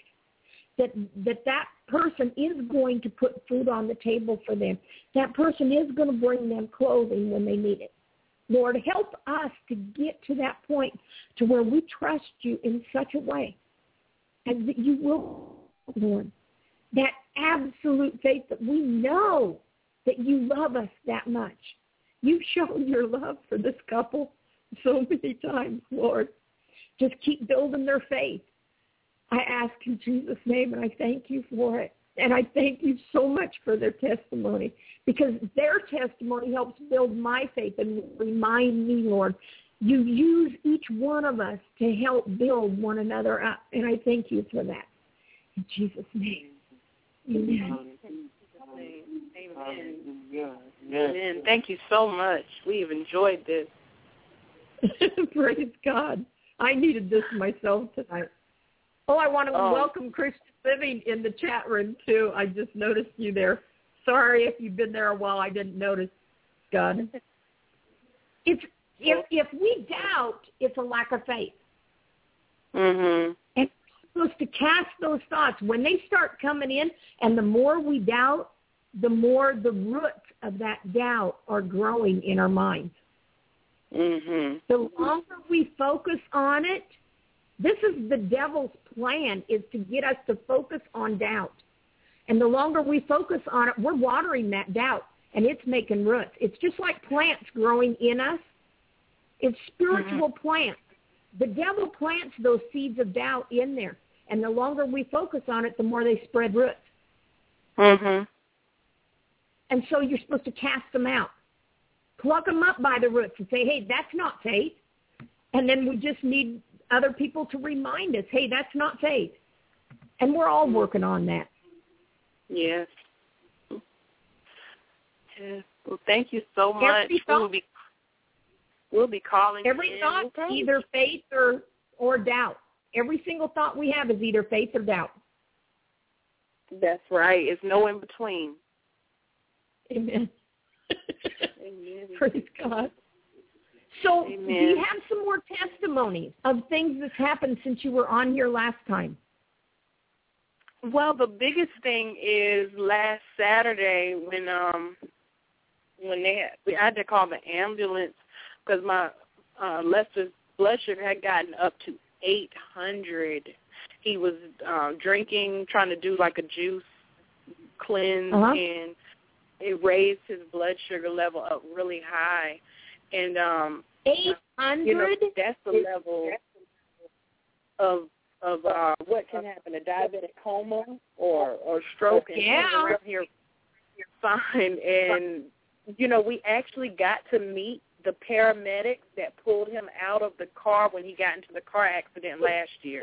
That person is going to put food on the table for them. That person is going to bring them clothing when they need it. Lord, help us to get to that point to where we trust you in such a way as that you will, Lord. That absolute faith that we know that you love us that much. You've shown your love for this couple so many times, Lord. Just keep building their faith. I ask in Jesus' name, and I thank you for it. And I thank you so much for their testimony, because their testimony helps build my faith and remind me, Lord, you use each one of us to help build one another up. And I thank you for that. In Jesus' name. Amen. Amen. Amen. Thank you so much. We've enjoyed this. Praise God. I needed this myself tonight. Oh, I want to welcome Christian Living in the chat room, too. I just noticed you there. Sorry if you've been there a while. I didn't notice, God. If we doubt, it's a lack of faith. Mhm. And we're supposed to cast those thoughts. When they start coming in, and the more we doubt, the more the roots of that doubt are growing in our minds. Mhm. The longer we focus on it, this is the devil's plan, is to get us to focus on doubt. And the longer we focus on it, we're watering that doubt, and it's making roots. It's just like plants growing in us. It's spiritual plants. The devil plants those seeds of doubt in there, and the longer we focus on it, the more they spread roots. Mhm. And so you're supposed to cast them out. Pluck them up by the roots and say, hey, that's not faith. And then we just need other people to remind us, hey, that's not faith. And we're all working on that. Yes. Yes. Well, thank you so much. We'll be calling every in. thought, either faith or doubt. Every single thought we have is either faith or doubt. That's right. It's no in between. Amen. Amen. Praise God. So Amen. Do you have some more testimonies of things that's happened since you were on here last time? Well, the biggest thing is last Saturday when I had to call the ambulance because my Lester's blood sugar had gotten up to 800. He was drinking, trying to do like a juice cleanse, and it raised his blood sugar level up really high. And 800? That's the level of what can happen, a diabetic coma or stroke. And around here, fine. And, we actually got to meet the paramedics that pulled him out of the car when he got into the car accident last year.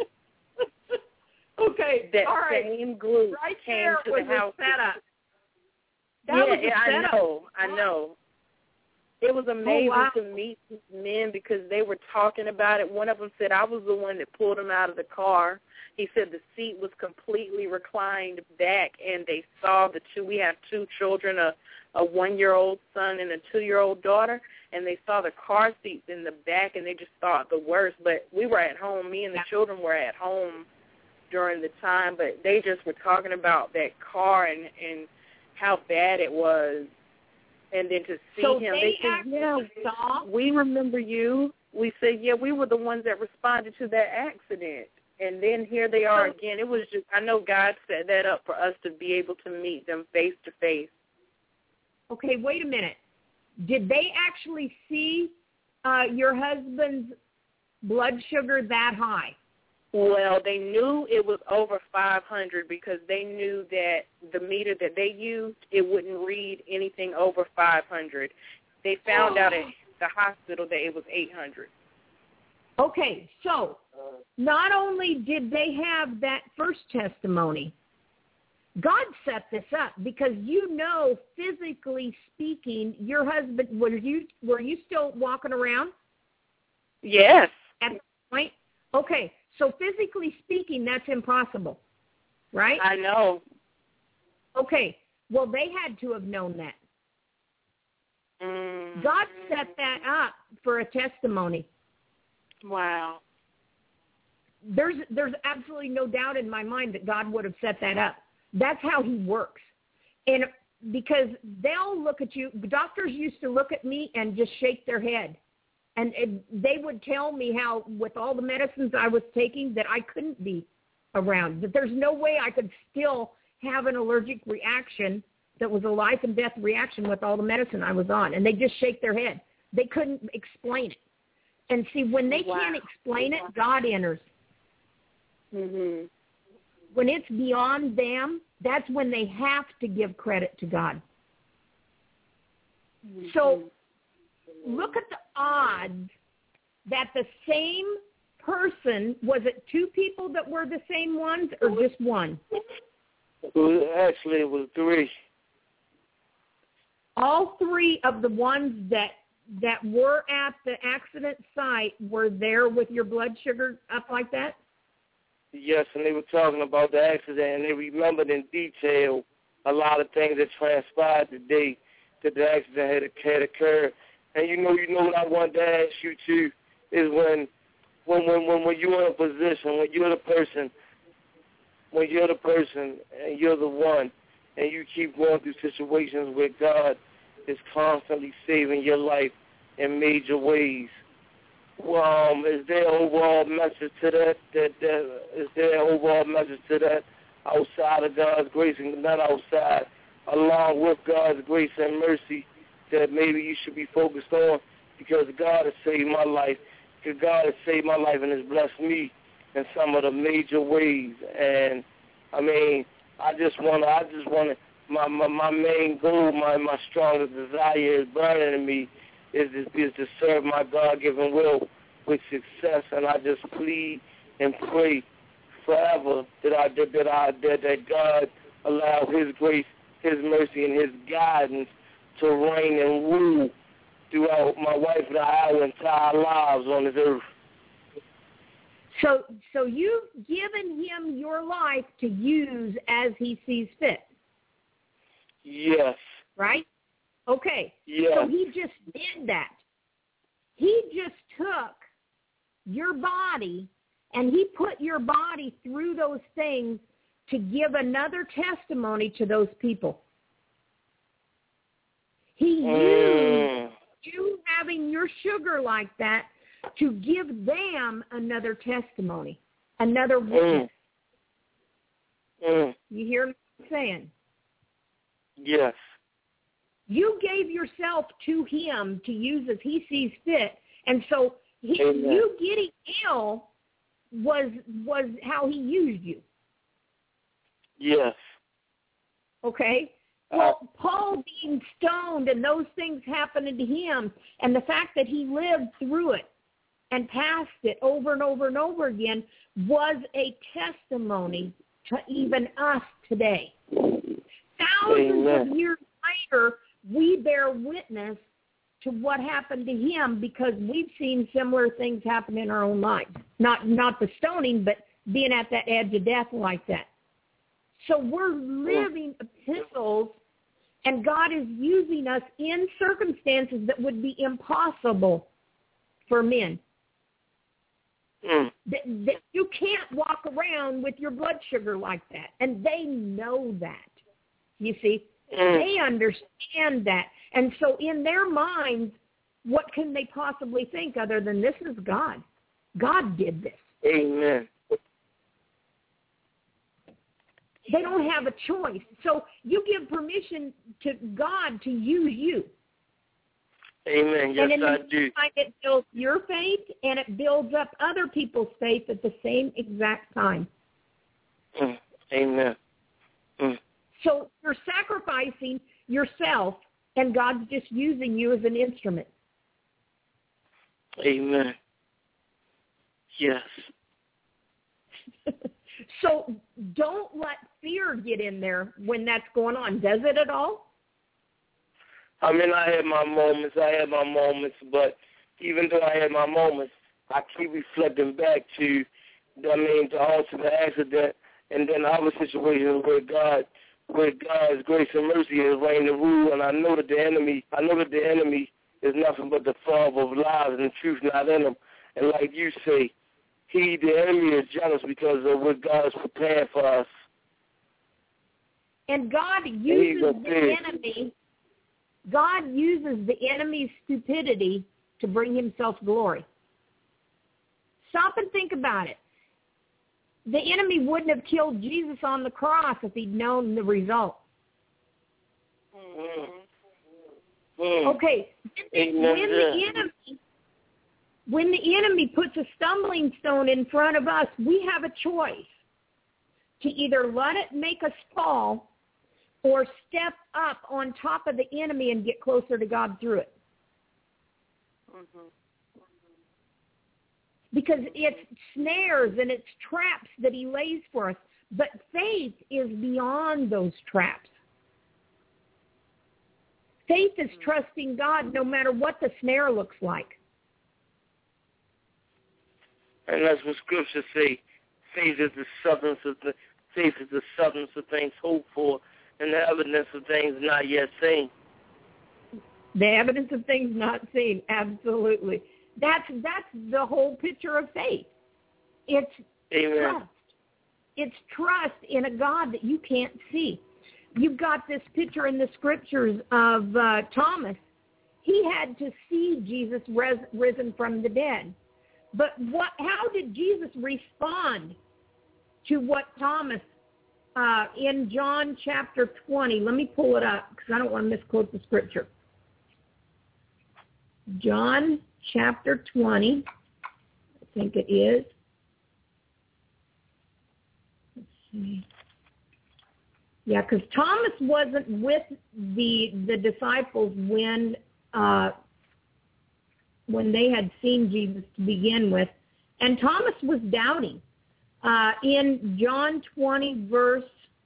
Okay, that all right. Same group right came there to was the house. A setup. That was a setup. I know. It was amazing to meet these men because they were talking about it. One of them said, I was the one that pulled him out of the car. He said the seat was completely reclined back, and they saw we have two children, a 1-year-old son and a 2-year-old daughter, and they saw the car seats in the back, and they just thought the worst. But we were at home. Me and the children were at home during the time, but they just were talking about that car and how bad it was. And then to see him, they said, we remember you. We said, we were the ones that responded to that accident. And then here they are again. It was just, I know God set that up for us to be able to meet them face to face. Okay, wait a minute. Did they actually see your husband's blood sugar that high? Well, they knew it was over 500 because they knew that the meter that they used, it wouldn't read anything over 500. They found out at the hospital that it was 800. Okay, so not only did they have that first testimony, God set this up because physically speaking, your husband, were you still walking around? Yes. At the point? Okay. So physically speaking, that's impossible, right? I know. Okay. Well, they had to have known that. God set that up for a testimony. Wow. There's absolutely no doubt in my mind that God would have set that up. That's how he works. And because they'll look at you, doctors used to look at me and just shake their head. And they would tell me how, with all the medicines I was taking, that I couldn't be around, that there's no way I could still have an allergic reaction that was a life and death reaction with all the medicine I was on. And they just shake their head. They couldn't explain it. And see, when they can't explain it, God enters. Mm-hmm. When it's beyond them, that's when they have to give credit to God. Mm-hmm. So look at the odds that the same person, was it two people that were the same ones or just one? Actually, it was 3. All 3 of the ones that were at the accident site were there with your blood sugar up like that? Yes, and they were talking about the accident, and they remembered in detail a lot of things that transpired the day that the accident had occurred. And you know what I want to ask you too is when you're in a position, when you're the person and you're the one, and you keep going through situations where God is constantly saving your life in major ways. Well, is there an overall message to that? Is there an overall message to that outside of God's grace and not outside, along with God's grace and mercy that maybe you should be focused on? Because God has saved my life. Because God has saved my life and has blessed me in some of the major ways. And I mean, I just want my main goal, my strongest desire is burning in me is to serve my God-given will with success. And I just plead and pray forever that God allow His grace, His mercy, and His guidance to reign and rule throughout my wife and our entire lives on this earth. So you've given Him your life to use as He sees fit. Yes. Right? Okay. Yes. So He just did that. He just took your body and He put your body through those things to give another testimony to those people. He used you having your sugar like that to give them another testimony, another witness. You hear me saying? Yes. You gave yourself to Him to use as He sees fit, and so you getting ill was how He used you. Yes. Okay? Well, Paul being stoned and those things happening to him, and the fact that he lived through it and passed it over and over and over again was a testimony to even us today. Thousands of years later, we bear witness to what happened to him because we've seen similar things happen in our own lives. Not the stoning, but being at that edge of death like that. So we're living epistles, and God is using us in circumstances that would be impossible for men. That you can't walk around with your blood sugar like that, and they know that. You see, they understand that. And so in their minds, what can they possibly think other than this is God? God did this. Amen. They don't have a choice. So you give permission to God to use you. Amen. Yes, and I do. It builds your faith, and it builds up other people's faith at the same exact time. Amen. So you're sacrificing yourself, and God's just using you as an instrument. Amen. Yes. So don't let fear get in there when that's going on. Does it at all? I mean, I had my moments, but even though I had my moments, I keep reflecting back to the ultimate accident and then other situations where God's grace and mercy has reigned and rule, and I know that the enemy is nothing but the father of lies and the truth not in him. And like you say, the enemy is jealous because of what God has prepared for us. And God uses the enemy. God uses the enemy's stupidity to bring Himself glory. Stop and think about it. The enemy wouldn't have killed Jesus on the cross if he'd known the result. Okay, when the enemy puts a stumbling stone in front of us, we have a choice to either let it make us fall or step up on top of the enemy and get closer to God through it. Because it's snares and it's traps that He lays for us. But faith is beyond those traps. Faith is trusting God no matter what the snare looks like. And that's what Scripture say. Faith is the substance of things hoped for, and the evidence of things not yet seen. The evidence of things not seen, absolutely. That's the whole picture of faith. It's Amen. trust. It's trust in a God that you can't see. You've got this picture in the scriptures of Thomas. He had to see Jesus risen from the dead. But how did Jesus respond to what Thomas, in John chapter 20, let me pull it up because I don't want to misquote the scripture. John chapter 20, I think it is. Let's see. Yeah, because Thomas wasn't with the disciples when they had seen Jesus to begin with, and Thomas was doubting. In John 20, verse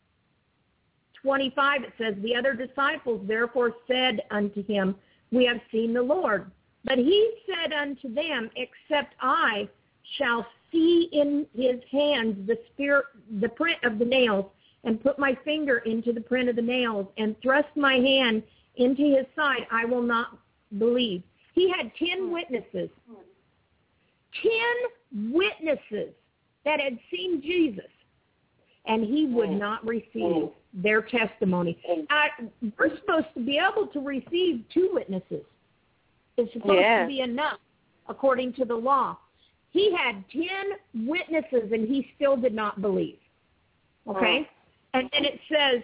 25, it says, "The other disciples therefore said unto him, We have seen the Lord. But he said unto them, Except I shall see in his hands the print of the nails, and put my finger into the print of the nails, and thrust my hand into his side, I will not believe." He had 10 witnesses. 10 witnesses that had seen Jesus, and he would not receive their testimony. We're supposed to be able to receive 2 witnesses. It's supposed to be enough, according to the law. He had 10 witnesses, and he still did not believe. Okay? And then it says,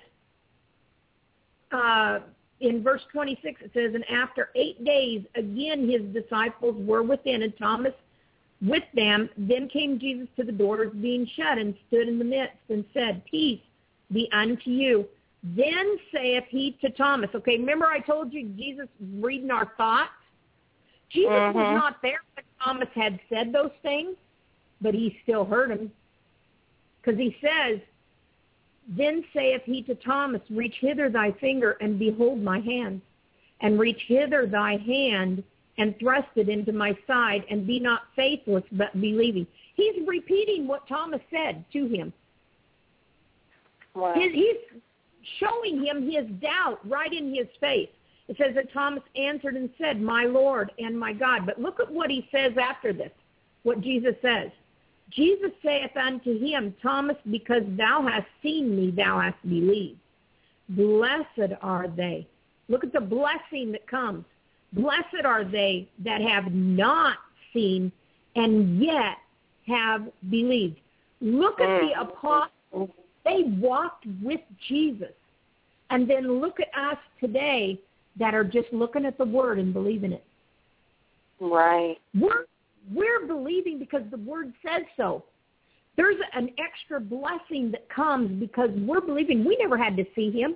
in verse 26, it says, "And after 8 days, again his disciples were within, and Thomas with them. Then came Jesus to the doors being shut, and stood in the midst, and said, Peace be unto you. Then saith he to Thomas," okay, remember I told you Jesus reading our thoughts? Jesus was not there when Thomas had said those things, but he still heard him. Because he says, "Then saith he to Thomas, Reach hither thy finger, and behold my hands, and reach hither thy hand, and thrust it into my side, and be not faithless, but believing." He's repeating what Thomas said to him. Wow. He's showing him his doubt right in his face. It says that Thomas answered and said, "My Lord and my God." But look at what he says after this, what Jesus says. "Jesus saith unto him, Thomas, because thou hast seen me, thou hast believed. Blessed are they." Look at the blessing that comes. "Blessed are they that have not seen and yet have believed." Look at the apostles. They walked with Jesus. And then look at us today that are just looking at the Word and believing it. Right. We're believing because the Word says so. There's an extra blessing that comes because we're believing. We never had to see him.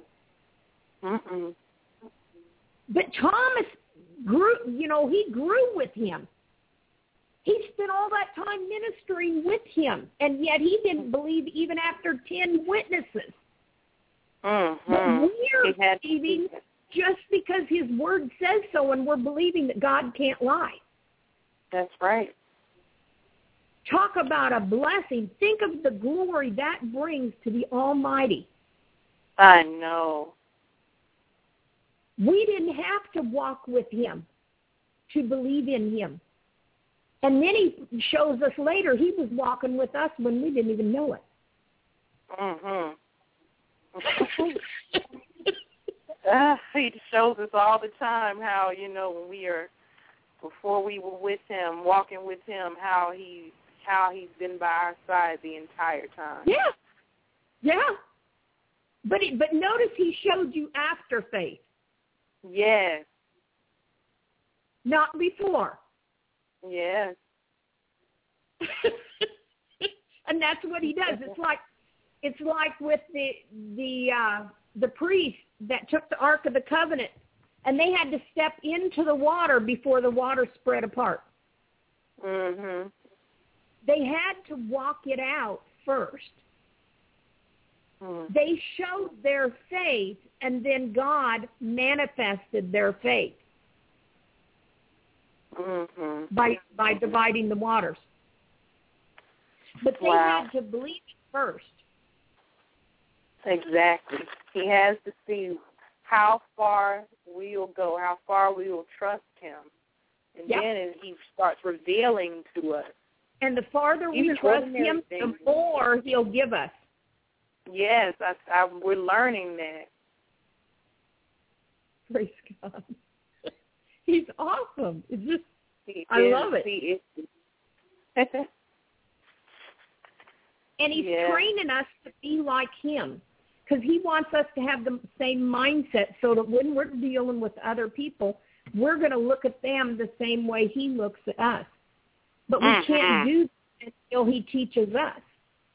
But Thomas grew, he grew with him. He spent all that time ministering with him, and yet he didn't believe even after 10 witnesses. But we're believing just because his Word says so, and we're believing that God can't lie. That's right. Talk about a blessing. Think of the glory that brings to the Almighty. I know. We didn't have to walk with him to believe in him. And then he shows us later he was walking with us when we didn't even know it. He shows us all the time how, when we are, before we were with him, walking with him, how he's been by our side the entire time. Yeah. But notice he showed you after faith. Yes. Not before. Yes. And that's what he does. It's like with the priest that took the Ark of the Covenant, and they had to step into the water before the water spread apart. They had to walk it out first. They showed their faith, and then God manifested their faith by dividing the waters. But they had to believe first. Exactly. He has to see how far we'll go, how far we will trust him. And then he starts revealing to us. And the farther we trust him, the more he'll give us. Yes, we're learning that. Praise God. He's awesome. It's just, I love it. He is. And he's training us to be like him, because he wants us to have the same mindset so that when we're dealing with other people, we're going to look at them the same way he looks at us. But we can't do that until he teaches us.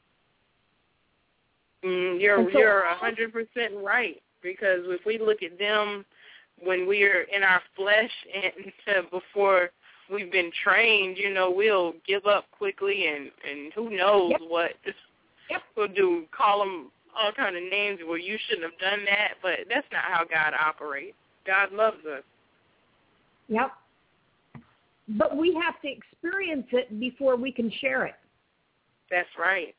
You're 100% right, because if we look at them when we're in our flesh and before we've been trained, we'll give up quickly, and who knows what we'll do, call them all kind of names. Well, you shouldn't have done that, but that's not how God operates. God loves us. Yep. But we have to experience it before we can share it. That's right.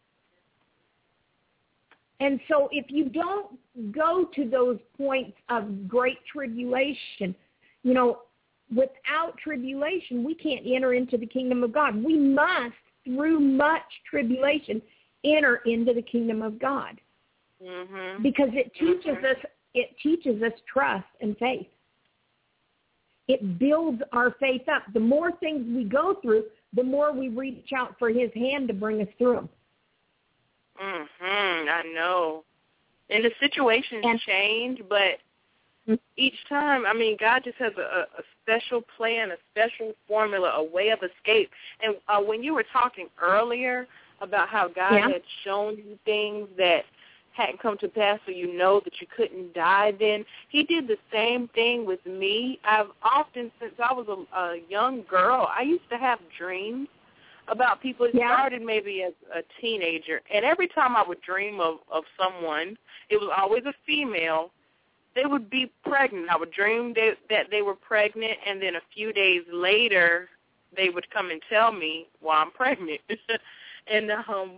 And so if you don't go to those points of great tribulation, without tribulation, we can't enter into the kingdom of God. We must, through much tribulation, enter into the kingdom of God. Mm-hmm. Because it teaches us trust and faith. It builds our faith up. The more things we go through, the more we reach out for his hand to bring us through them. I know. And the situations change, but each time, God just has a special plan, a special formula, a way of escape. And when you were talking earlier about how God had shown you things that hadn't come to pass, so you know that you couldn't die then, he did the same thing with me. I've often, since I was a young girl, I used to have dreams about people. It started maybe as a teenager, and every time I would dream of someone, it was always a female. They would be pregnant. I would dream that they were pregnant, and then a few days later, they would come and tell me, well, I'm pregnant. and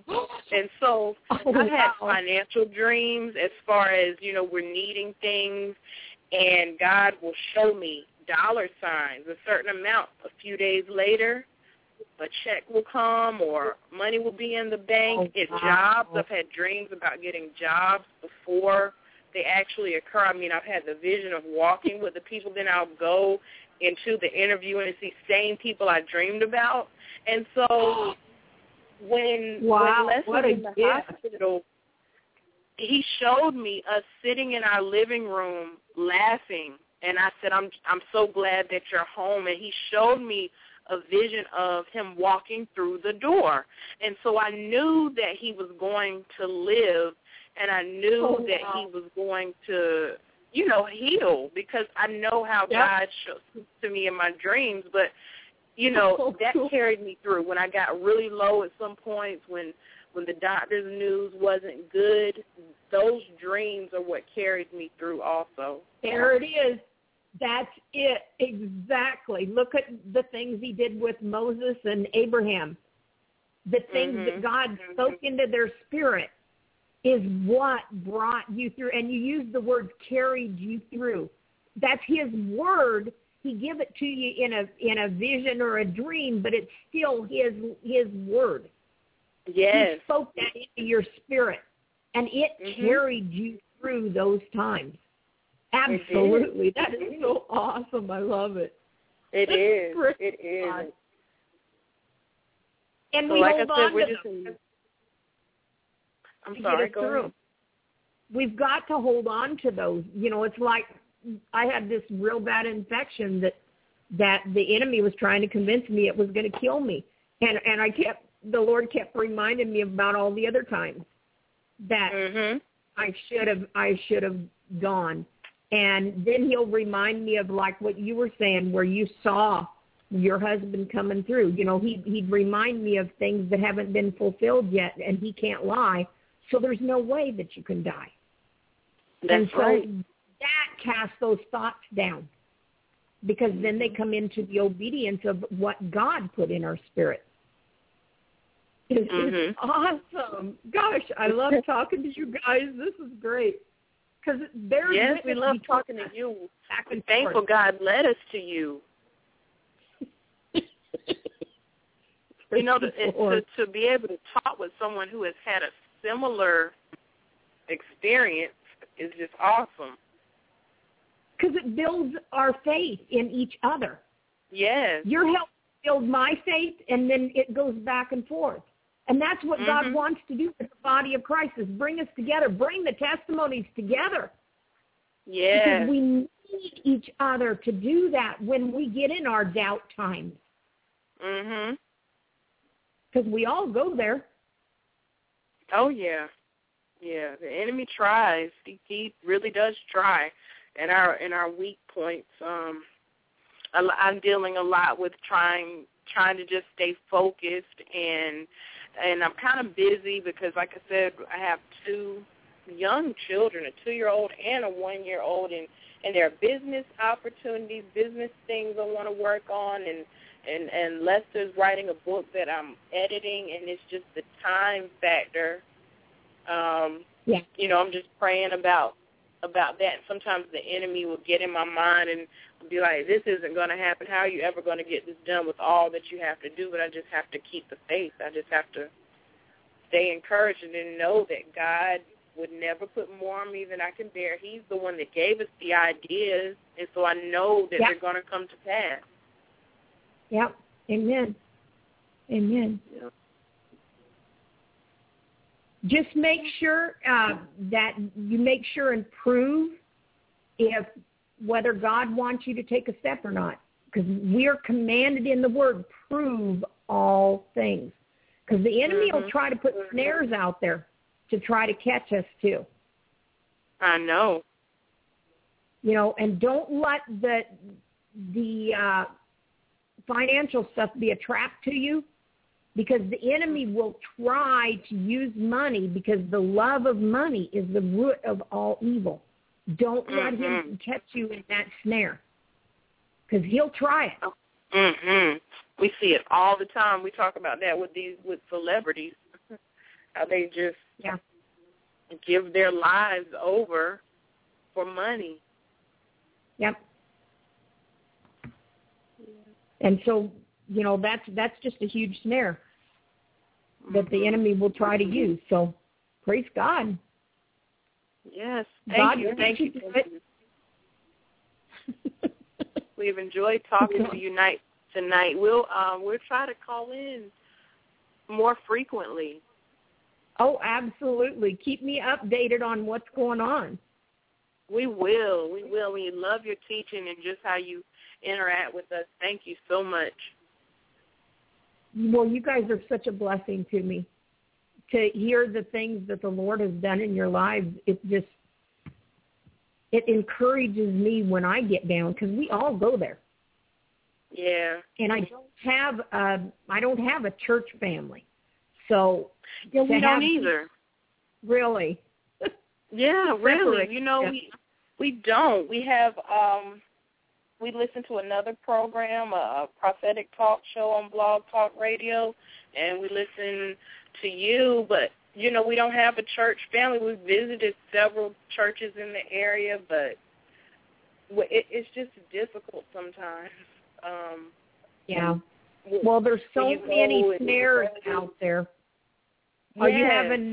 so I had financial dreams as far as, we're needing things, and God will show me dollar signs, a certain amount. A few days later, a check will come or money will be in the bank. Jobs. I've had dreams about getting jobs before they actually occur. I've had the vision of walking with the people. Then I'll go into the interview and see same people I dreamed about. And so when Les was in the hospital, he showed me us sitting in our living room laughing. And I said, I'm so glad that you're home. And he showed me a vision of him walking through the door. And so I knew that he was going to live, and I knew that he was going to, heal, because I know how God shows to me in my dreams. But, that carried me through. When I got really low at some points, when the doctor's news wasn't good, those dreams are what carried me through also. There it is. That's it, exactly. Look at the things he did with Moses and Abraham. The things that God spoke into their spirit is what brought you through. And you used the word carried you through. That's his word. He give it to you in a vision or a dream, but it's still his word. Yes. He spoke that into your spirit, and it carried you through those times. Absolutely. That is so awesome. I love it. It is. And so we like hold I said, on we're to just them. I'm sorry, go ahead. We've got to hold on to those. It's like I had this real bad infection that the enemy was trying to convince me it was going to kill me. And the Lord kept reminding me about all the other times that I should have gone. And then he'll remind me of like what you were saying, where you saw your husband coming through. He'd remind me of things that haven't been fulfilled yet, and he can't lie. So there's no way that you can die. That's right. That casts those thoughts down, because then they come into the obedience of what God put in our spirit. It's awesome. Gosh, I love talking to you guys. This is great. Because there's yes, we love talking to you. We're thankful God led us to you. You know, to be able to talk with someone who has had a similar experience is just awesome. Because it builds our faith in each other. Yes. You're helping build my faith, and then it goes back and forth. And that's what God wants to do with the body of Christ, is bring us together, bring the testimonies together. Yes. Because we need each other to do that when we get in our doubt times. Mhm. Because we all go there. Oh, yeah. Yeah, the enemy tries. He really does try. In our weak points, I'm dealing a lot with trying to just stay focused, and I'm kind of busy because, like I said, I have 2 young children, a 2-year-old and a 1-year-old, and there are business opportunities, business things I want to work on, and Lester's writing a book that I'm editing, and it's just the time factor. You know, I'm just praying about that. Sometimes the enemy will get in my mind and be like, this isn't going to happen. How are you ever going to get this done with all that you have to do? But I just have to keep the faith. I just have to stay encouraged and know that God would never put more on me than I can bear. He's the one that gave us the ideas, and so I know that they're going to come to pass. Yep. Amen. Amen. Yep. Just make sure that you make sure and prove if whether God wants you to take a step or not. Because we are commanded in the Word, prove all things. Because the enemy will try to put snares out there to try to catch us too. I know. You know, and don't let the financial stuff be a trap to you. Because the enemy will try to use money, because the love of money is the root of all evil. Don't let him catch you in that snare, because he'll try it. We see it all the time. We talk about that with celebrities, how they just give their lives over for money. Yep. And so, you know, that's just a huge snare that the enemy will try to use. So, praise God. Yes. Thank you. We've enjoyed talking to you tonight. We'll try to call in more frequently. Oh, absolutely. Keep me updated on what's going on. We will. We love your teaching and just how you interact with us. Thank you so much. Well, you guys are such a blessing to me. To hear the things that the Lord has done in your lives, it encourages me when I get down, because we all go there. Yeah. And I don't have a church family, so we don't either. Really. Yeah, really. You know, we don't. We have. We listen to another program, a prophetic talk show on Blog Talk Radio, and we listen to you, but, you know, we don't have a church family. We've visited several churches in the area, but it's just difficult sometimes. Yeah. Well, there's so many snares out there. Are you having,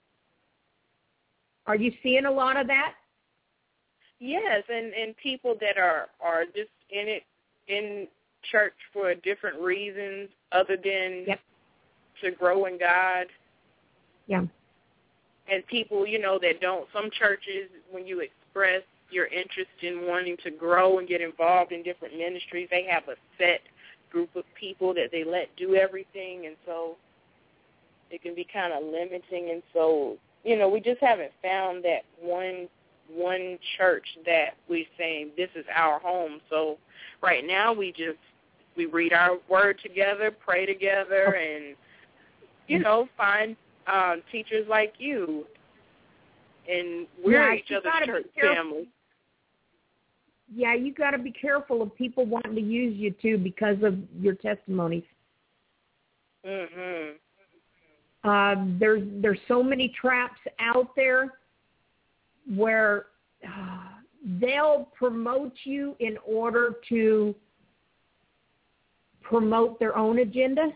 are you seeing a lot of that? Yes, and people that are just in church for different reasons other than to grow in God. Yeah. And people, you know, that don't. Some churches, when you express your interest in wanting to grow and get involved in different ministries, they have a set group of people that they let do everything, and so it can be kind of limiting. And so, you know, we just haven't found that one church that we're saying this is our home. So right now we read our word together, pray together, and, you know, find teachers like you. And we're each other's church family. Yeah, you got to be careful of people wanting to use you, too, because of your testimonies. There's so many traps out there where they'll promote you in order to promote their own agenda.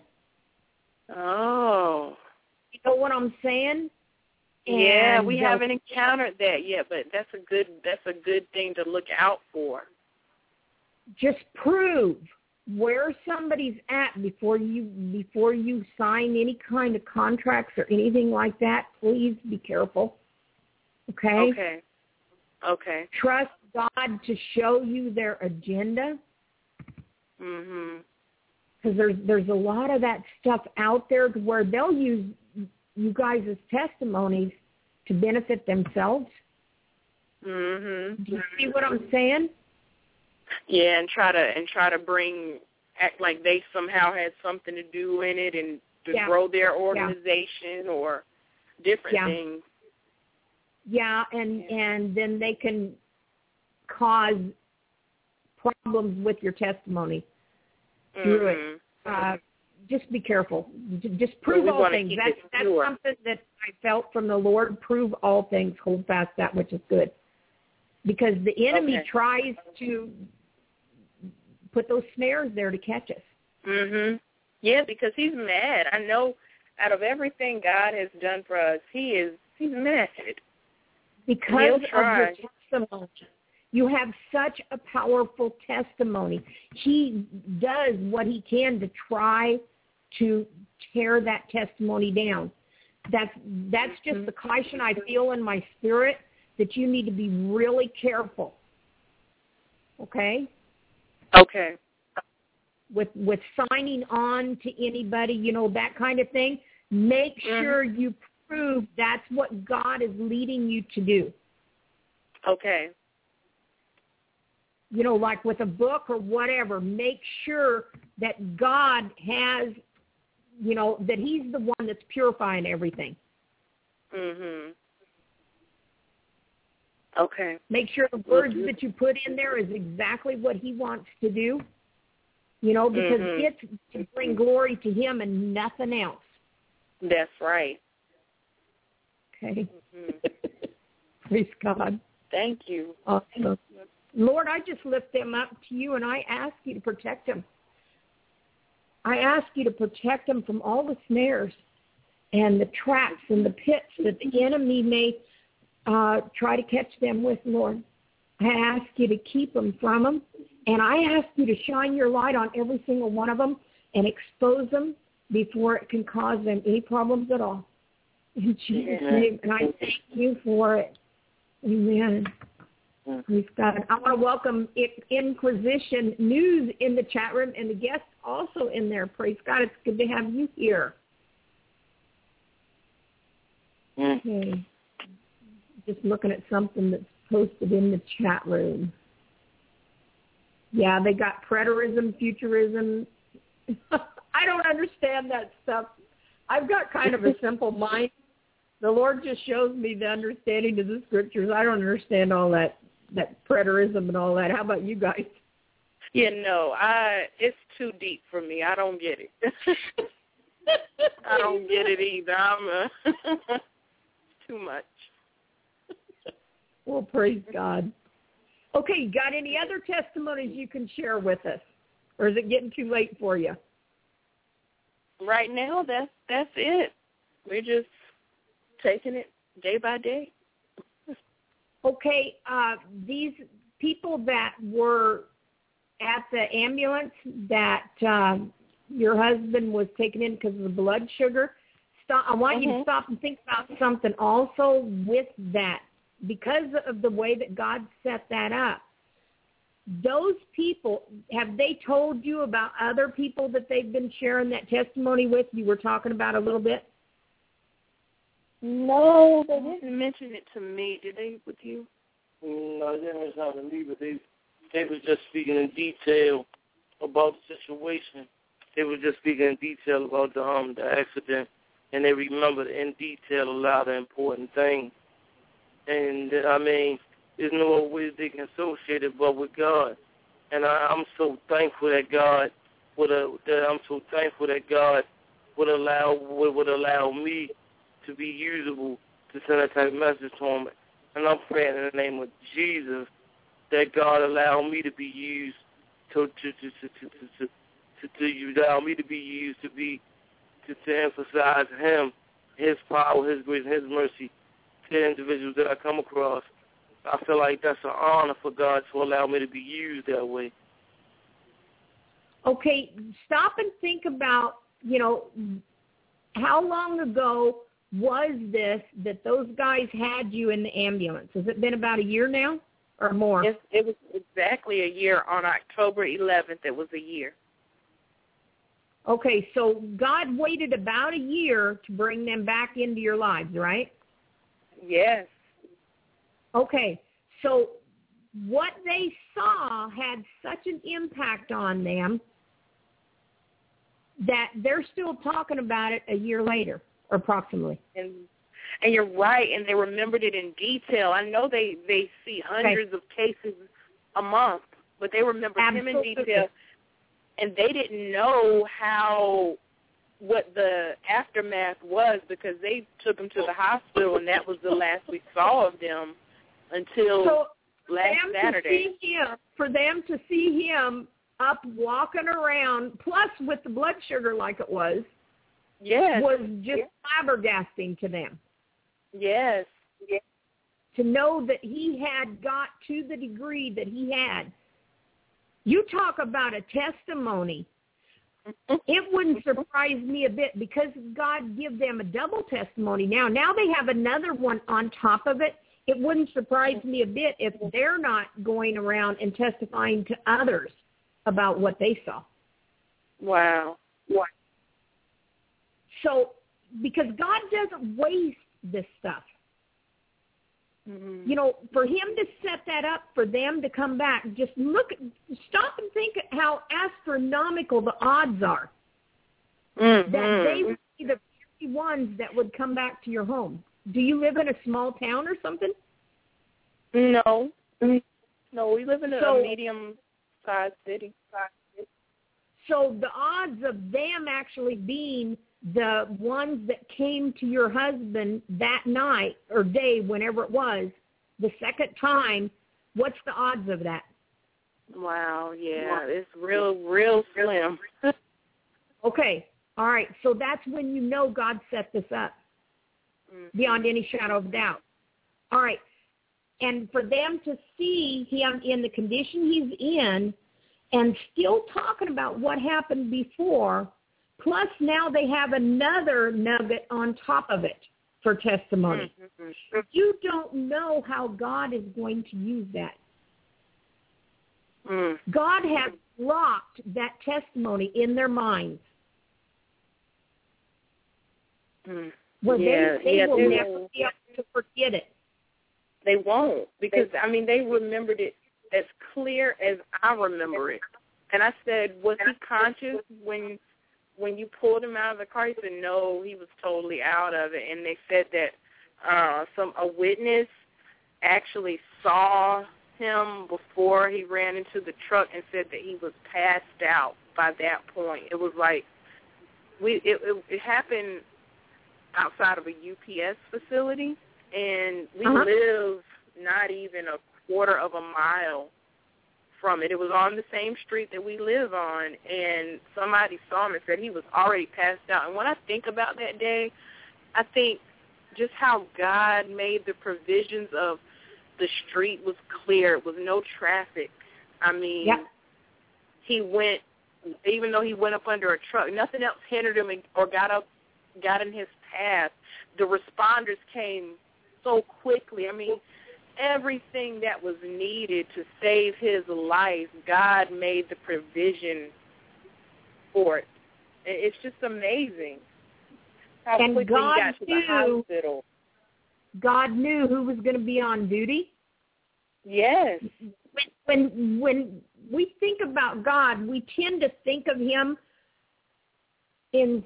Oh. You know what I'm saying? Yeah, we haven't encountered that yet, but that's a good thing to look out for. Just prove where somebody's at before you sign any kind of contracts or anything like that. Please be careful. Okay? Okay. Trust God to show you their agenda. Mhm. Because there's a lot of that stuff out there where they'll use you guys as testimonies to benefit themselves. Mhm. Do you see what I'm saying? Yeah, and try to act like they somehow had something to do in it and to grow their organization or different things. Yeah, and then they can cause problems with your testimony through it. Just be careful. Just prove all things. That's something that I felt from the Lord. Prove all things. Hold fast that which is good. Because the enemy tries to put those snares there to catch us. Mhm. Yeah, because he's mad. I know out of everything God has done for us, he's mad. Because of your testimony. You have such a powerful testimony. He does what he can to try to tear that testimony down. That's just the caution I feel in my spirit, that you need to be really careful. Okay? Okay. With signing on to anybody, that kind of thing. Make sure you prove that's what God is leading you to do. Okay. Like with a book or whatever, make sure that God has, that he's the one that's purifying everything. Mhm. Okay. Make sure the words that you put in there is exactly what he wants to do, because it's to bring glory to him and nothing else. That's right. Okay. Praise God. Thank you. Awesome. Lord, I just lift them up to you, and I ask you to protect them. I ask you to protect them from all the snares and the traps and the pits that the enemy may try to catch them with, Lord. I ask you to keep them from them, and I ask you to shine your light on every single one of them and expose them before it can cause them any problems at all. In Jesus' name, and I thank you for it. Amen. Praise God. I want to welcome Inquisition News in the chat room and the guests also in there. Praise God. It's good to have you here. Okay. Just looking at something that's posted in the chat room. Yeah, they got preterism, futurism. I don't understand that stuff. I've got kind of a simple mind. The Lord just shows me the understanding of the scriptures. I don't understand all that preterism and all that. How about you guys? Yeah, no, it's too deep for me. I don't get it. I don't get it either. I'm too much. Well, praise God. Okay, got any other testimonies you can share with us? Or is it getting too late for you? Right now, that's it. We're just taking it day by day. Okay, these people that were at the ambulance that your husband was taken in because of the blood sugar, I want you to stop and think about something also with that. Because of the way that God set that up, those people, have they told you about other people that they've been sharing that testimony with? You were talking about a little bit? No, they didn't mention it to me. Did they with you? No, they didn't mention it to me, but they were just speaking in detail about the situation. They were just speaking in detail about the accident, and they remembered in detail a lot of important things. And, there's no way they can associate it but with God. And I'm so thankful that God would allow me to be usable to send that type of message to him. And I'm praying in the name of Jesus that God allow me to be used to allow me to be used to emphasize Him, His power, His grace, and His mercy to the individuals that I come across. I feel like that's an honor for God to allow me to be used that way. Okay, stop and think about, how long ago was this that those guys had you in the ambulance? Has it been about a year now or more? It was exactly a year. On October 11th, it was a year. Okay, so God waited about a year to bring them back into your lives, right? Yes. Okay, so what they saw had such an impact on them that they're still talking about it a year later, approximately. And you're right, and they remembered it in detail. I know they see hundreds of cases a month, but they remember him in detail. And they didn't know what the aftermath was because they took him to the hospital, and that was the last we saw of them until last Saturday. For them to see him up walking around, plus with the blood sugar like it was, was just flabbergasting to them. Yes. To know that he had got to the degree that he had. You talk about a testimony. It wouldn't surprise me a bit because God give them a double testimony now. Now they have another one on top of it. It wouldn't surprise me a bit if they're not going around and testifying to others about what they saw. Wow. So, because God doesn't waste this stuff. Mm-hmm. For him to set that up for them to come back, just stop and think how astronomical the odds are that they would be the very ones that would come back to your home. Do you live in a small town or something? No, we live in a medium-sized city. So the odds of them actually being the ones that came to your husband that night or day, whenever it was, the second time, what's the odds of that? Wow, it's real slim. Okay, all right. So that's when you know God set this up, beyond any shadow of doubt. All right. And for them to see him in the condition he's in and still talking about what happened before, plus now they have another nugget on top of it for testimony. Mm-hmm. You don't know how God is going to use that. God has locked that testimony in their minds. Well, they will never be able to forget it. They won't, because, they remembered it as clear as I remember it. And I said, was he conscious when you pulled him out of the car? He said, no, he was totally out of it. And they said that a witness actually saw him before he ran into the truck and said that he was passed out by that point. It was like it happened outside of a UPS facility, and we live not even a quarter of a mile from it. It was on the same street that we live on, and somebody saw him and said he was already passed out. And when I think about that day, I think just how God made the provisions of the street was clear. It was no traffic. He went, even though he went up under a truck, nothing else hindered him or got in his path. The responders came so quickly. Everything that was needed to save his life, God made the provision for it. It's just amazing how quickly he got to the hospital. God knew who was going to be on duty? Yes. When we think about God, we tend to think of him in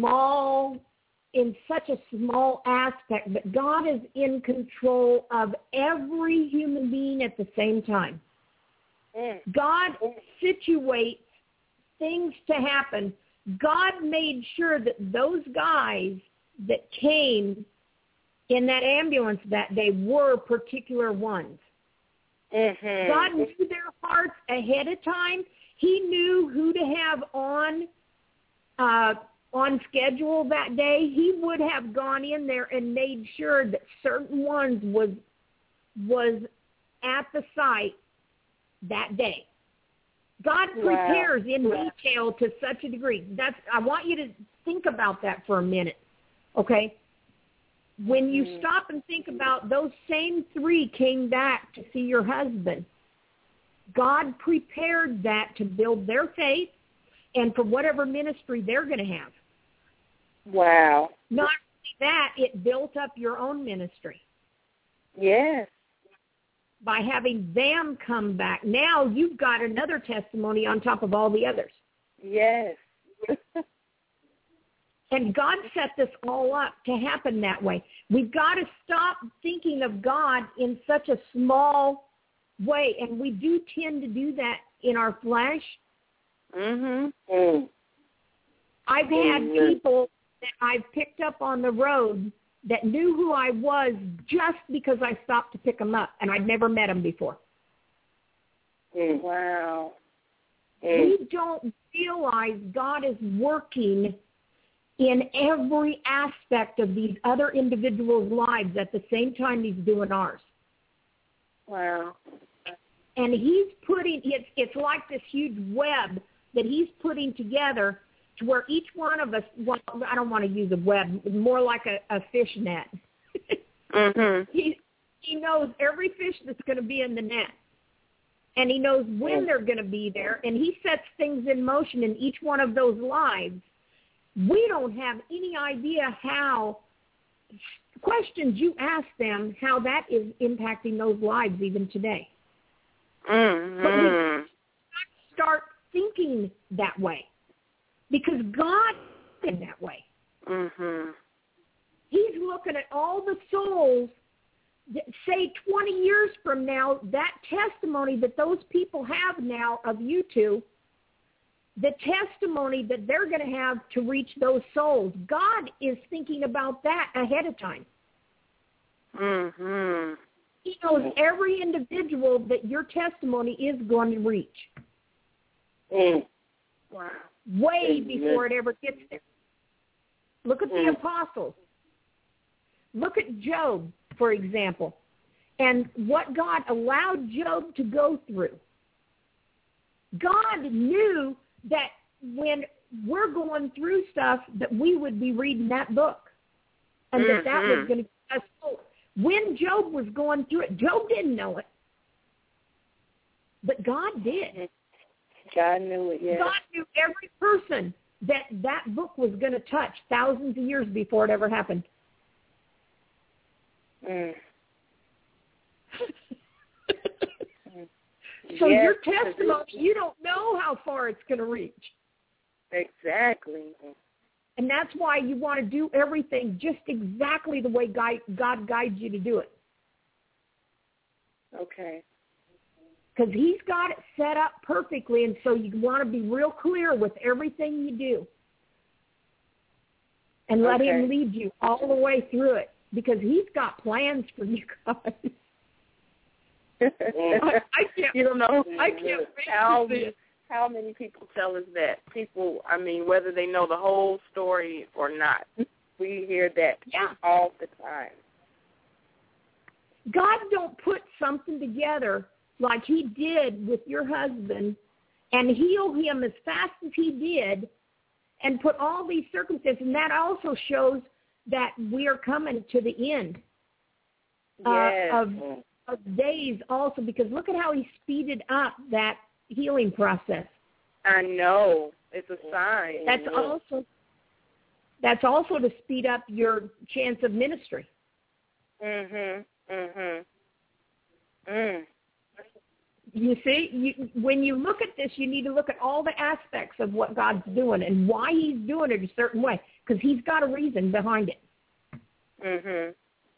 such a small aspect, but God is in control of every human being at the same time. God situates things to happen. God made sure that those guys that came in that ambulance that day were particular ones. Mhm. God knew their hearts ahead of time. He knew who to have on schedule that day. He would have gone in there and made sure that certain ones was at the site that day. God prepares in detail to such a degree. I want you to think about that for a minute, okay? When you stop and think about those same 3 came back to see your husband, God prepared that to build their faith and for whatever ministry they're going to have. Wow. Not only that, it built up your own ministry. Yes. By having them come back. Now you've got another testimony on top of all the others. Yes. And God set this all up to happen that way. We've got to stop thinking of God in such a small way, and we do tend to do that in our flesh. Mhm. I've had people that I've picked up on the road that knew who I was just because I stopped to pick them up, and I'd never met them before. Wow. We don't realize God is working in every aspect of these other individuals' lives at the same time He's doing ours. Wow. And He's putting, it's like this huge web that He's putting together to where each one of us, well, I don't want to use a web, more like a fish net. Mhm. He knows every fish that's going to be in the net. And He knows when they're going to be there. And He sets things in motion in each one of those lives. We don't have any idea how, questions you ask them, how that is impacting those lives even today. Mhm. But we start thinking that way because God is that way. Mhm. He's looking at all the souls that, say 20 years from now, that testimony that those people have now of you two, the testimony that they're going to have to reach those souls. God is thinking about that ahead of time. Mhm. He knows every individual that your testimony is going to reach. Wow. Way before it ever gets there. Look at the apostles. Look at Job, for example, and what God allowed Job to go through. God knew that when we're going through stuff that we would be reading that book and that was going to get us full. When Job was going through it, Job didn't know it, but God did. God knew it, yes. God knew every person that book was going to touch thousands of years before it ever happened. So yes, your testimony, you don't know how far it's going to reach. Exactly. And that's why you want to do everything just exactly the way God guides you to do it. Okay. Because He's got it set up perfectly, and so you want to be real clear with everything you do. And let Him lead you all the way through it, because He's got plans for you guys. I can't. You don't know. I can't how many people tell us that? People, I mean, whether they know the whole story or not, we hear that all the time. God don't put something together like He did with your husband and heal him as fast as He did and put all these circumstances. And that also shows that we are coming to the end of days also, because look at how He speeded up that healing process. I know. It's a sign. That's also to speed up your chance of ministry. You see, when you look at this, you need to look at all the aspects of what God's doing and why He's doing it a certain way, because He's got a reason behind it.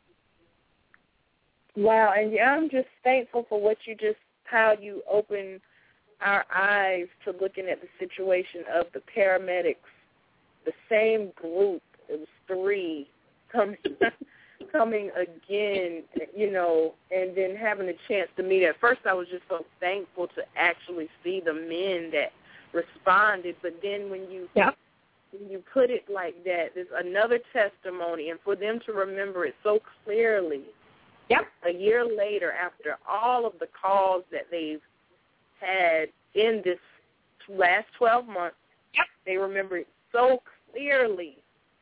Wow, and I'm just thankful for how you open our eyes to looking at the situation of the paramedics, the same group. It was 3 coming again, and then having a chance to meet. At first, I was just so thankful to actually see the men that responded. But then when you put it like that, there's another testimony, and for them to remember it so clearly. Yep. A year later, after all of the calls that they've had in this last 12 months, they remember it so clearly.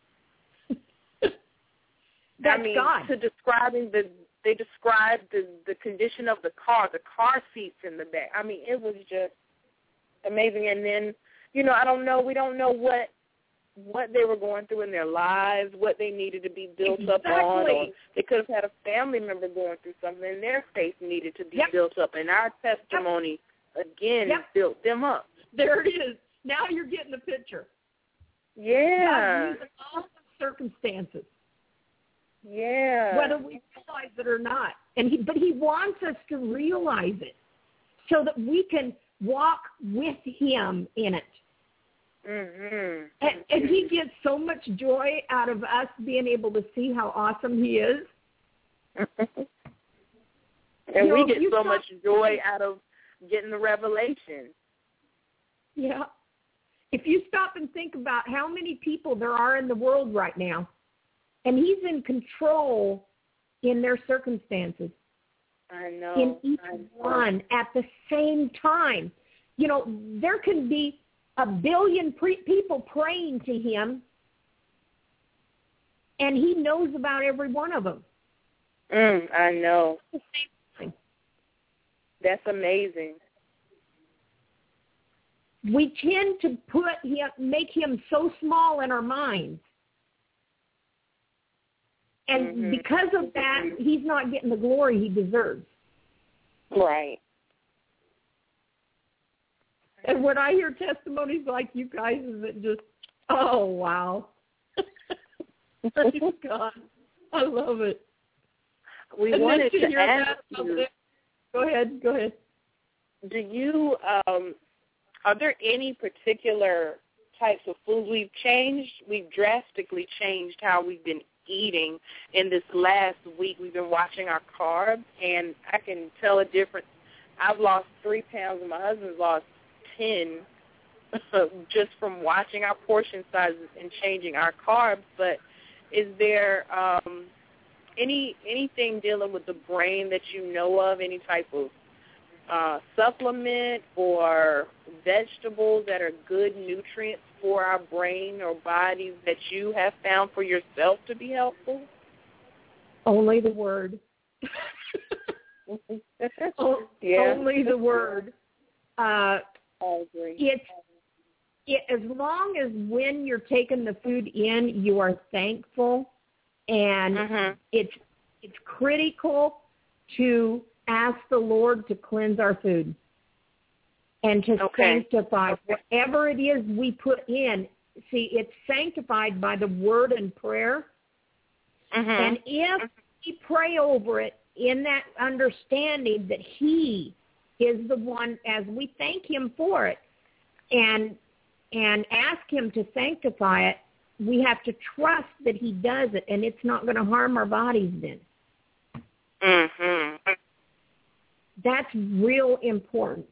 That's God. To describing they described the condition of the car seats in the back. I mean, it was just amazing. And then, I don't know, we don't know what they were going through in their lives, what they needed to be built up on, or they could have had a family member going through something, and their faith needed to be built up. And our testimony, again, built them up. There it is. Now you're getting the picture. Yeah. God uses all the circumstances. Yeah. Whether we realize it or not. But he wants us to realize it so that we can walk with him in it. Mm-hmm. And he gets so much joy out of us being able to see how awesome he is. And we get so much joy out of getting the revelation. Yeah. If you stop and think about how many people there are in the world right now, and he's in control in their circumstances. I know. In each one at the same time. There can be 1 billion people praying to him, and he knows about every one of them. I know. That's amazing. We tend to make him so small in our minds. And because of that, he's not getting the glory he deserves. Right. And when I hear testimonies like you guys, is it just, oh, wow. Praise God. I love it. We wanted to ask you. Go ahead. Do you, are there any particular types of foods we've drastically changed how we've been eating in this last week? We've been watching our carbs, and I can tell a difference. I've lost 3 pounds, and my husband's lost 10 just from watching our portion sizes and changing our carbs. But is there anything dealing with the brain that you know of, any type of supplement or vegetables that are good nutrients for our brain or bodies that you have found for yourself to be helpful? Only the Word. Only the Word. I agree. As long as when you're taking the food in, you are thankful, and it's critical to ask the Lord to cleanse our food and to sanctify whatever it is we put in. See, it's sanctified by the word and prayer. And if we pray over it in that understanding that he is the one, as we thank him for it and ask him to sanctify it, we have to trust that he does it, and it's not going to harm our bodies then. That's real important.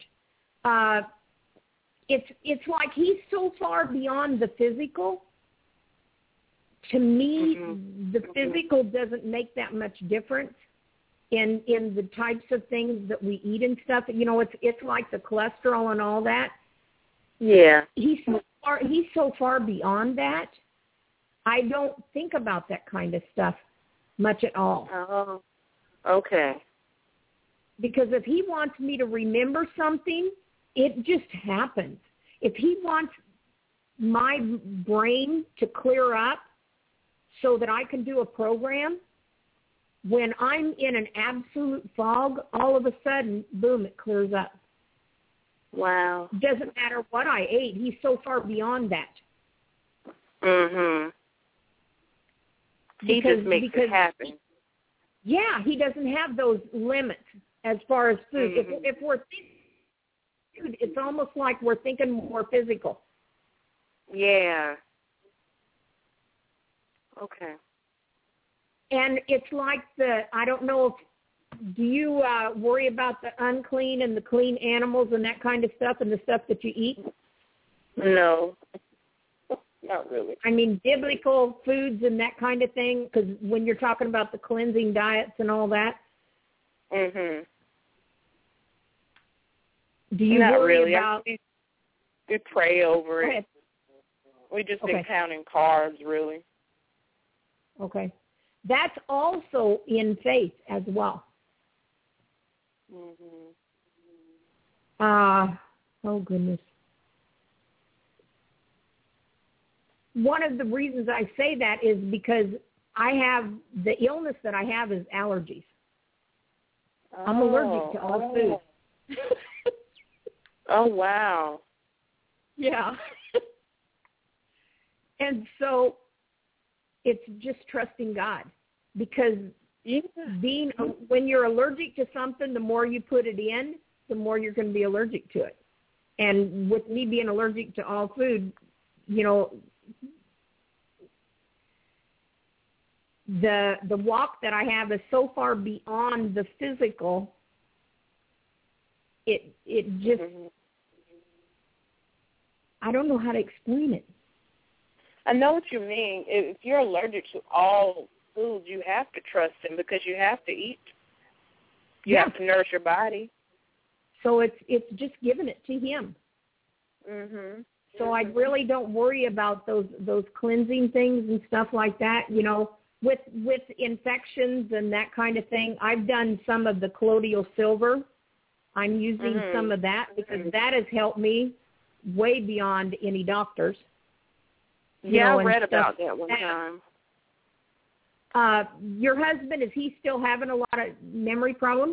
It's like he's so far beyond the physical. To me, the physical doesn't make that much difference in the types of things that we eat and stuff. It's like the cholesterol and all that. Yeah. He's so far beyond that. I don't think about that kind of stuff much at all. Oh, okay. Because if he wants me to remember something, it just happens. If he wants my brain to clear up so that I can do a program, when I'm in an absolute fog, all of a sudden, boom, it clears up. Wow. Doesn't matter what I ate. He's so far beyond that. He just makes it happen. Yeah, he doesn't have those limits as far as food. If we're thinking food, it's almost like we're thinking more physical. Yeah. Okay. And it's like I don't know if, do you worry about the unclean and the clean animals and that kind of stuff and the stuff that you eat? No, not really. I mean, biblical foods and that kind of thing, because when you're talking about the cleansing diets and all that. Mhm. Do you not worry really. about? We pray over it. We just been Okay. counting carbs, really. Okay. That's also in faith as well. Mhm. Oh, goodness. One of the reasons I say that is because the illness that I have is allergies. I'm allergic to all food. Oh, wow. Yeah. And so it's just trusting God, because when you're allergic to something, the more you put it in, the more you're going to be allergic to it. And with me being allergic to all food, you know, the walk that I have is so far beyond the physical. It just, I don't know how to explain it. I know what you mean. If you're allergic to all foods, you have to trust him because you have to eat. You have to nourish your body. So it's just giving it to him. Mhm. So I really don't worry about those cleansing things and stuff like that. You know, with infections and that kind of thing, I've done some of the colloidal silver. I'm using some of that because that has helped me way beyond any doctors. Yeah, I read about that one time. Your husband, is he still having a lot of memory problems?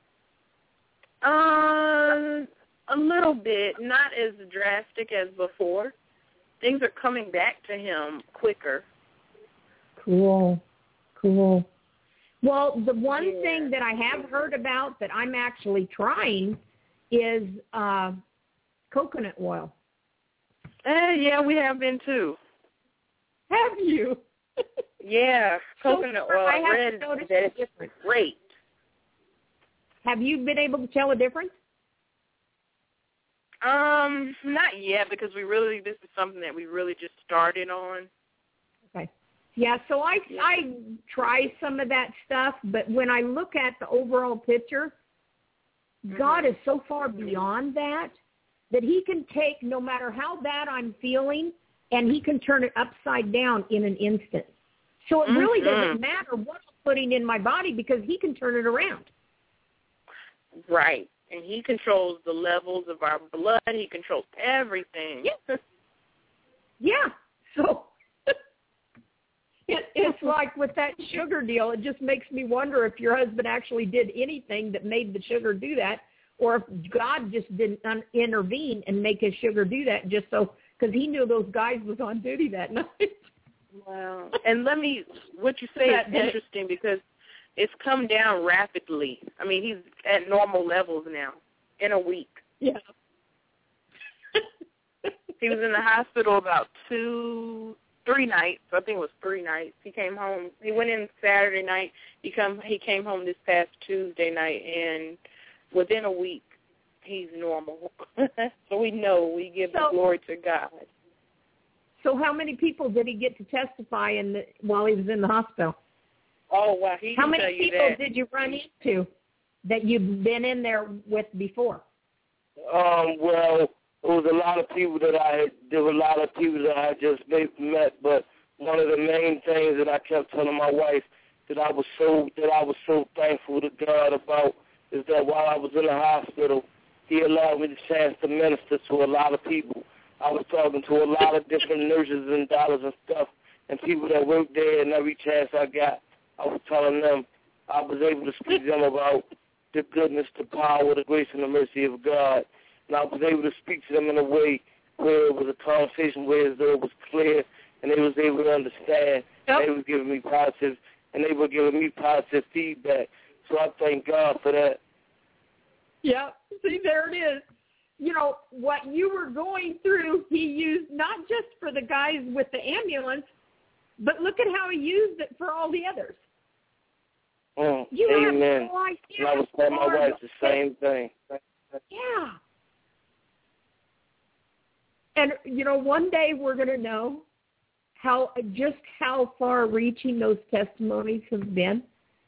A little bit, not as drastic as before. Things are coming back to him quicker. Cool. Well, the one thing that I have heard about that I'm actually trying is coconut oil. Yeah, we have been too. Have you? Yeah, coconut oil. I read have noticed that a difference. Great. Have you been able to tell a difference? Not yet, because this is something that we really just started on. Okay. Yeah, so I try some of that stuff, but when I look at the overall picture, God is so far beyond that he can take no matter how bad I'm feeling, and he can turn it upside down in an instant. So it really doesn't matter what I'm putting in my body because he can turn it around. Right. And he controls the levels of our blood. He controls everything. Yeah. So it's like with that sugar deal, it just makes me wonder if your husband actually did anything that made the sugar do that, or if God just didn't intervene and make his sugar do that just so, because he knew those guys was on duty that night. Wow. And what you say is interesting because it's come down rapidly. I mean, he's at normal levels now in a week. Yeah. He was in the hospital about 3 nights. I think it was 3 nights. He came home. He went in Saturday night. He came home this past Tuesday night, and within a week, he's normal. So we know we give the glory to God. So how many people did he get to testify while he was in the hospital? Oh, wow. How many people did you run into that you've been in there with before? Well, it was a lot of people that I just met, but one of the main things that I kept telling my wife that I was so thankful to God about is that while I was in the hospital, he allowed me the chance to minister to a lot of people. I was talking to a lot of different nurses and doctors and stuff, and people that worked there, and every chance I got, I was telling them, I was able to speak to them about the goodness, the power, the grace, and the mercy of God. And I was able to speak to them in a way where it was a conversation where as though it was clear, and they was able to understand. Yep. They were giving me positive feedback. So I thank God for that. Yeah, see, there it is. You know, what you were going through, he used not just for the guys with the ambulance, but look at how he used it for all the others. You Amen. have no idea. And I was telling my wife the same thing. Yeah. And, one day we're going to know how far-reaching those testimonies have been.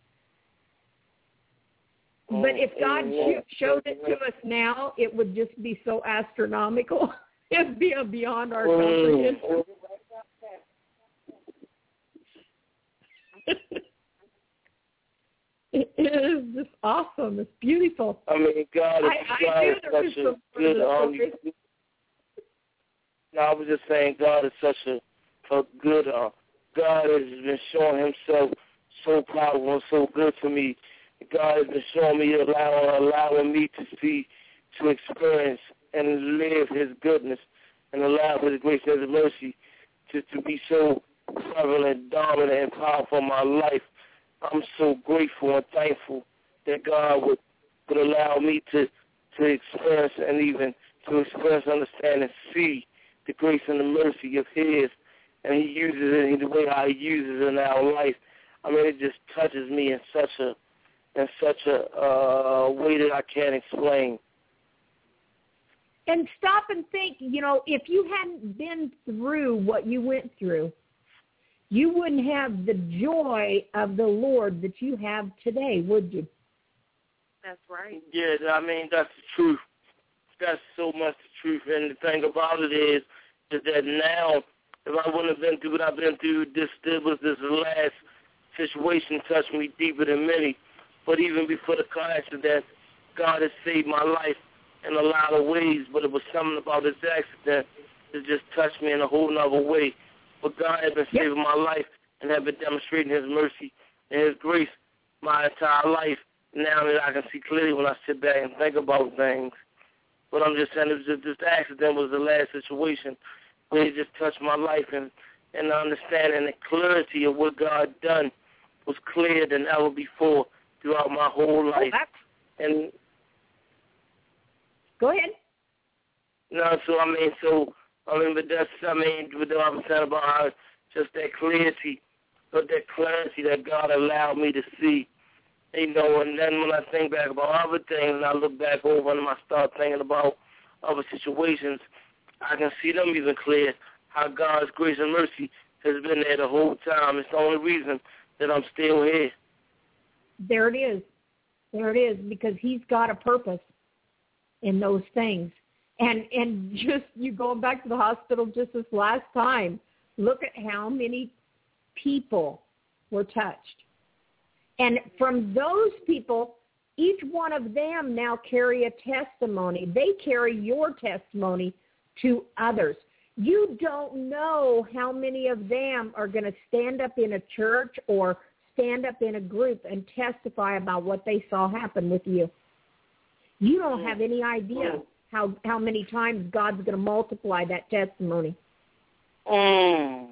But if God showed it to us now, it would just be so astronomical. It'd be beyond our comprehension. It is just awesome. It's beautiful. I mean, God is such a good No, I was just saying God is such a good God has been showing himself so powerful and so good to me. God has been showing me, allowing me to see, to experience and live his goodness and allow his grace and his mercy to be so prevalent, dominant, and powerful in my life. I'm so grateful and thankful that God would allow me to experience and even to experience, understand, and see the grace and the mercy of his, and he uses it in the way how he uses it in our life. I mean, it just touches me in such a way that I can't explain. And stop and think, if you hadn't been through what you went through, you wouldn't have the joy of the Lord that you have today, would you? That's right. Yeah, I mean, that's the truth. That's so much the truth. And the thing about it is that now, if I wouldn't have been through what I've been through, this last situation touched me deeper than many. But even before the car accident, God has saved my life in a lot of ways. But it was something about this accident that just touched me in a whole nother way. But God has been saving my life and has been demonstrating his mercy and his grace my entire life. Now that I can see clearly when I sit back and think about things. But I'm just saying, this accident was the last situation where it just touched my life, and the understanding and clarity of what God done was clearer than ever before throughout my whole life. And go ahead. No, but that's, what I was saying about how just that clarity that God allowed me to see. And then when I think back about other things and I look back over and I start thinking about other situations, I can see them even clear, how God's grace and mercy has been there the whole time. It's the only reason that I'm still here. There it is. There it is, because he's got a purpose in those things. And just you going back to the hospital just this last time, look at how many people were touched. And from those people, each one of them now carry a testimony. They carry your testimony to others. You don't know how many of them are going to stand up in a church or stand up in a group and testify about what they saw happen with you. You don't have any idea how many times God's going to multiply that testimony. Wow.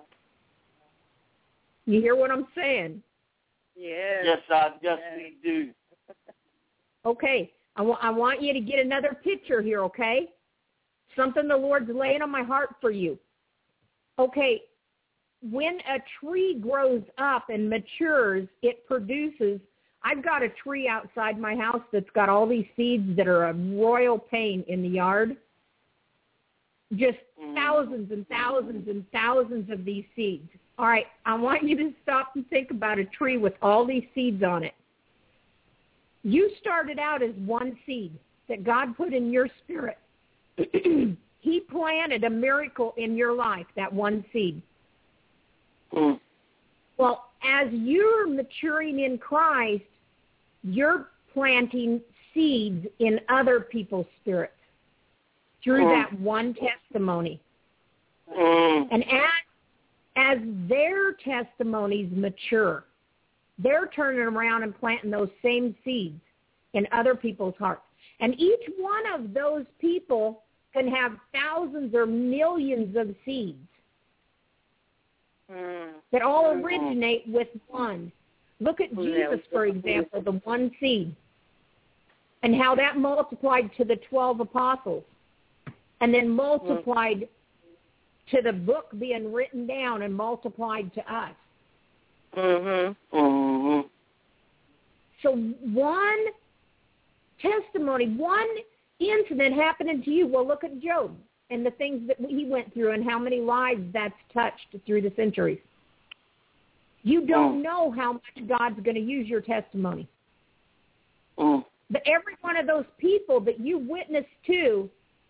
You hear what I'm saying? Yes. Yes, we do. Okay, I want you to get another picture here, okay? Something the Lord's laying on my heart for you. Okay, when a tree grows up and matures, it produces, I've got a tree outside my house that's got all these seeds that are a royal pain in the yard. Just thousands and thousands and thousands of these seeds. All right, I want you to stop and think about a tree with all these seeds on it. You started out as one seed that God put in your spirit. He planted a miracle in your life, that one seed. Well, as you're maturing in Christ, you're planting seeds in other people's spirits through that one testimony. And as their testimonies mature, they're turning around and planting those same seeds in other people's hearts. And each one of those people can have thousands or millions of seeds that all originate with one. Look at Jesus, for example, the one seed, and how that multiplied to the 12 apostles, and then multiplied to the book being written down and multiplied to us. So one testimony, one incident happening to you, well, look at Job and the things that he went through and how many lives that's touched through the centuries. You don't know how much God's going to use your testimony. But every one of those people that you witness to,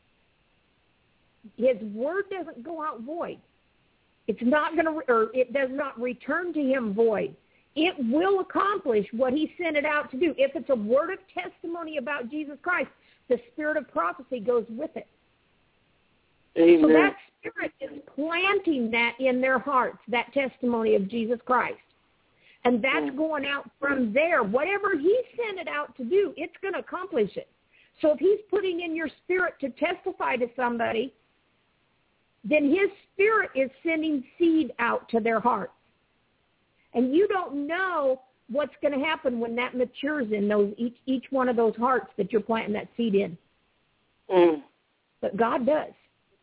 his word doesn't go out void. It's not going to, or it does not return to him void. It will accomplish what he sent it out to do. If it's a word of testimony about Jesus Christ, the spirit of prophecy goes with it. Amen. So that spirit is planting that in their hearts, that testimony of Jesus Christ. And that's going out from there. Whatever he sent it out to do, it's going to accomplish it. So if he's putting in your spirit to testify to somebody, then his spirit is sending seed out to their hearts. And you don't know what's going to happen when that matures in those each one of those hearts that you're planting that seed in. But God does.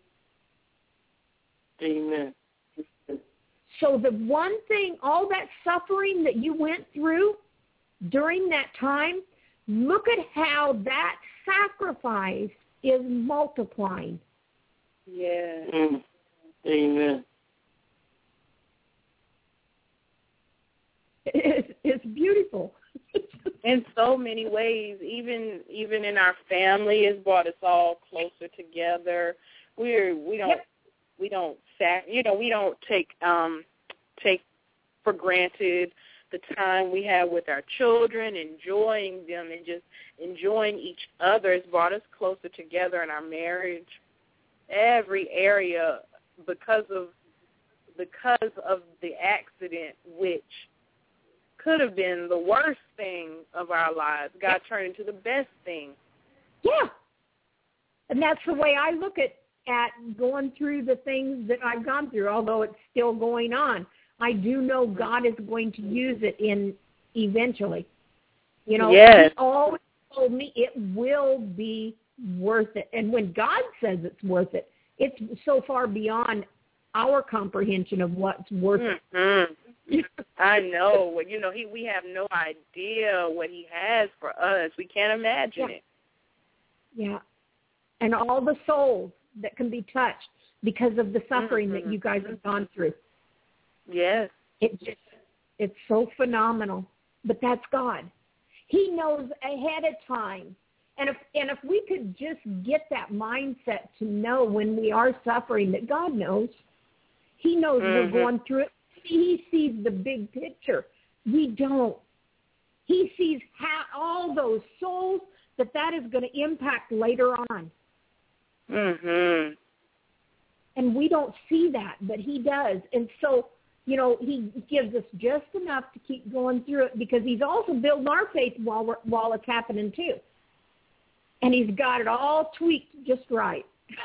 Amen. So the one thing, all that suffering that you went through during that time, look at how that sacrifice is multiplying. Yeah. Amen. It's beautiful. In so many ways, even in our family, it's brought us all closer together. We don't take for granted the time we have with our children, enjoying them and just enjoying each other. It's brought us closer together in our marriage. Every area, because of the accident, which could have been the worst thing of our lives, God turned into the best thing. Yeah. And that's the way I look at going through the things that I've gone through, although it's still going on. I do know God is going to use it eventually. You know, yes. He always told me it will be worth it. And when God says it's worth it, it's so far beyond our comprehension of what's worth it. I know. You know, we have no idea what he has for us. We can't imagine it. Yeah. And all the souls that can be touched because of the suffering that you guys have gone through. Yes. It's so phenomenal. But that's God. He knows ahead of time. And if we could just get that mindset to know when we are suffering that God knows. He knows we're going through it. He sees the big picture. We don't. He sees how all those souls that is going to impact later on. And we don't see that, but he does. And so, you know, he gives us just enough to keep going through it because he's also building our faith while it's happening too. And he's got it all tweaked just right.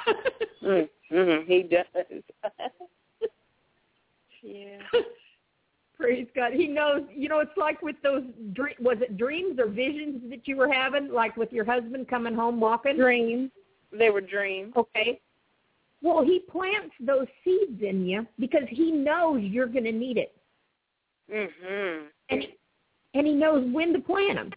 He does. Yeah. Praise God. He knows, you know, it's like with those, was it dreams or visions that you were having, like with your husband coming home walking? Dreams. They were dreams. Okay. Well, he plants those seeds in you because he knows you're going to need it. And he knows when to plant them.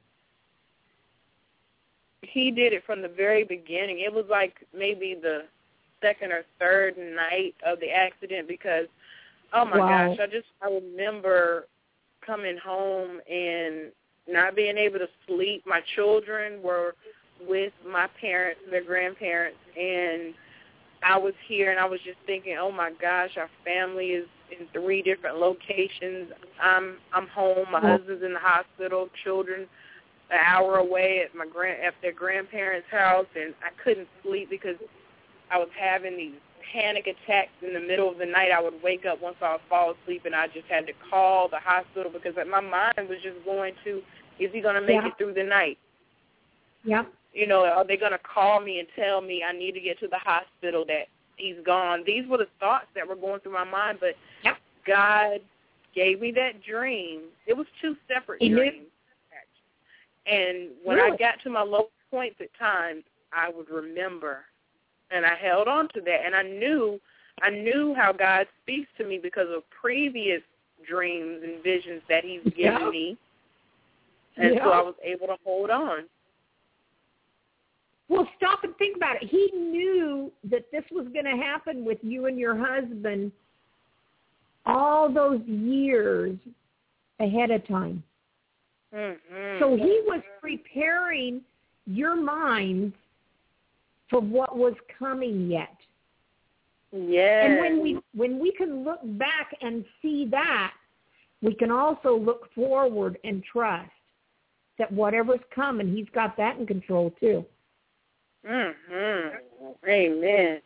He did it from the very beginning. It was like maybe the second or third night of the accident because, oh, my gosh, I remember coming home and not being able to sleep. My children were with my parents, their grandparents, and I was here and I was just thinking, oh, my gosh, our family is in 3 different locations. I'm home. My husband's in the hospital. Children an hour away at their grandparents' house, and I couldn't sleep because I was having these panic attacks in the middle of the night. I would wake up once I would fall asleep, and I just had to call the hospital because my mind was just going to, is he going to make it through the night? Yeah. You know, are they going to call me and tell me I need to get to the hospital, that he's gone? These were the thoughts that were going through my mind, but God gave me that dream. It was 2 separate dreams. And when I got to my low points at times, I would remember. And I held on to that. And I knew how God speaks to me because of previous dreams and visions that he's given me. And so I was able to hold on. Well, stop and think about it. He knew that this was going to happen with you and your husband all those years ahead of time. Mm-hmm. So he was preparing your mind for what was coming yet. Yes. And when we can look back and see that, we can also look forward and trust that whatever's coming, he's got that in control too. Mm-hmm. Amen.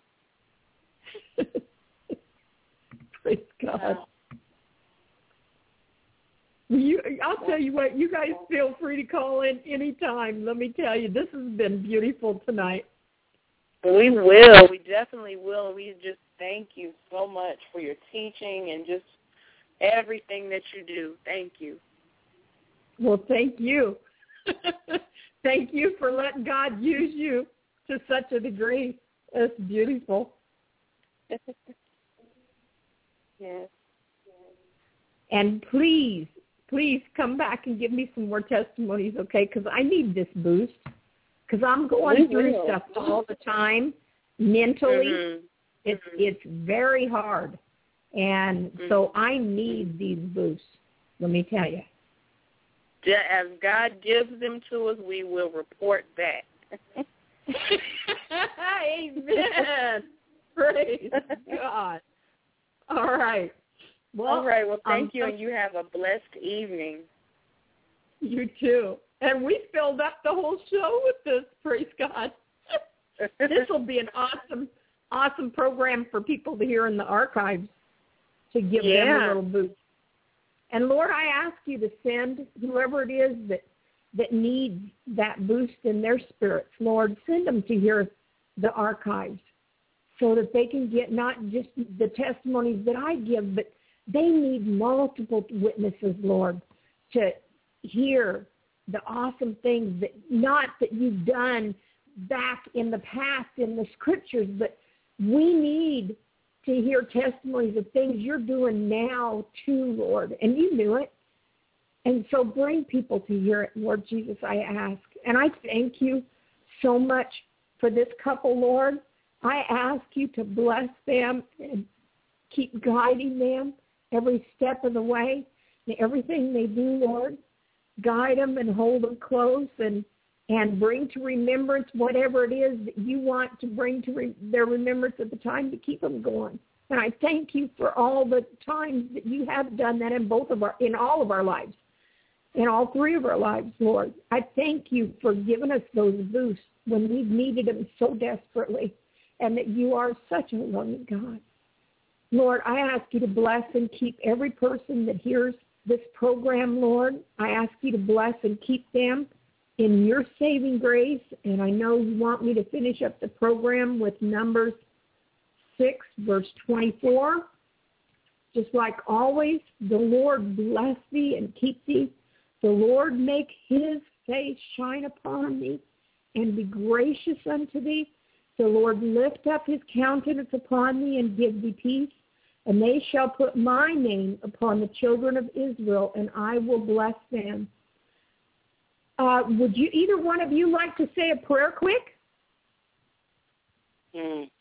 Praise God. I'll tell you what, you guys feel free to call in anytime. Let me tell you, this has been beautiful tonight. We will. We definitely will. We just thank you so much for your teaching and just everything that you do. Thank you. Well, thank you. Thank you for letting God use you to such a degree. That's beautiful. Yes. And please come back and give me some more testimonies, okay? Because I need this boost. Because I'm going through stuff all the time. Mentally, it's very hard. And so I need these boosts, let me tell you. As God gives them to us, we will report back. Amen. Praise God. All right. Well, thank you, and you have a blessed evening. You too. And we filled up the whole show with this, praise God. This will be an awesome program for people to hear in the archives to give them a little boost. And, Lord, I ask you to send whoever it is that needs that boost in their spirits, Lord, send them to hear the archives so that they can get not just the testimonies that I give, but they need multiple witnesses, Lord, to hear the awesome things that you've done back in the past in the scriptures, but we need to hear testimonies of things you're doing now too, Lord. And you knew it. And so bring people to hear it, Lord Jesus, I ask. And I thank you so much for this couple, Lord. I ask you to bless them and keep guiding them every step of the way and everything they do, Lord. Guide them and hold them close and bring to remembrance whatever it is that you want to bring to their remembrance at the time to keep them going. And I thank you for all the times that you have done that in all of our lives, in all three of our lives, Lord. I thank you for giving us those boosts when we've needed them so desperately, and that you are such a loving God. Lord, I ask you to bless and keep every person that hears this program, Lord. I ask you to bless and keep them in your saving grace. And I know you want me to finish up the program with Numbers 6, verse 24. Just like always, the Lord bless thee and keep thee. The Lord make his face shine upon thee and be gracious unto thee. The Lord lift up his countenance upon thee and give thee peace. And they shall put my name upon the children of Israel, and I will bless them. Would you, either one of you, like to say a prayer quick? Yes,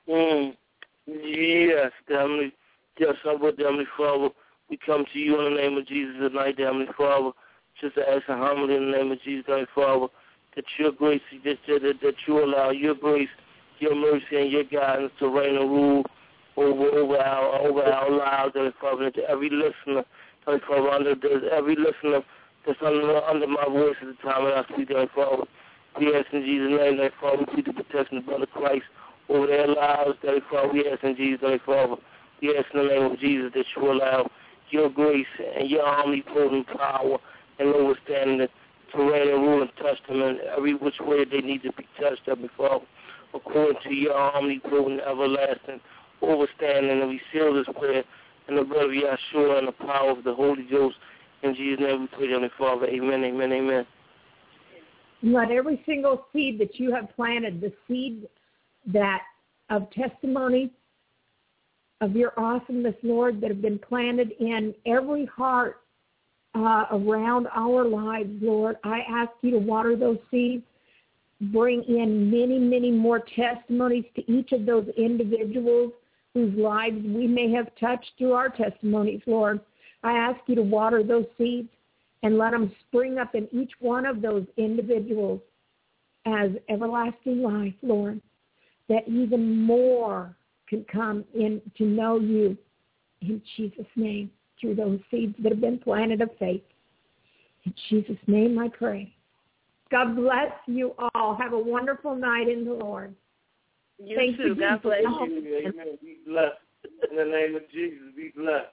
Heavenly, yes, I would, Heavenly Father. We come to you in the name of Jesus tonight, Heavenly Father, just to ask humbly in the name of Jesus, Heavenly Father, that your grace, that you allow your grace, your mercy, and your guidance to reign and rule over our lives, Heavenly Father, and to every listener, Heavenly Father, every listener that's under my voice at the time when I speak, Heavenly Father. We ask in Jesus' name, Heavenly Father, we plead the protection of the blood of Christ over their lives, Heavenly Father. We ask in Jesus' name, Father. We ask in the name of Jesus that you allow your grace and your omnipotent power and understanding to reign and rule and touch them in every which way they need to be touched, Heavenly Father, according to your omnipotent, everlasting overstanding. And we seal this prayer in the blood of Yeshua and the power of the Holy Ghost. In Jesus' name we pray, Heavenly Father. Amen, amen, amen. Let every single seed that you have planted, the seed that of testimony of your awesomeness, Lord, that have been planted in every heart around our lives, Lord. I ask you to water those seeds, bring in many, many more testimonies to each of those individuals whose lives we may have touched through our testimonies, Lord. I ask you to water those seeds and let them spring up in each one of those individuals as everlasting life, Lord, that even more can come in to know you in Jesus' name through those seeds that have been planted of faith. In Jesus' name I pray. God bless you all. Have a wonderful night in the Lord. You too. God bless you. Amen. Be blessed. In the name of Jesus, be blessed.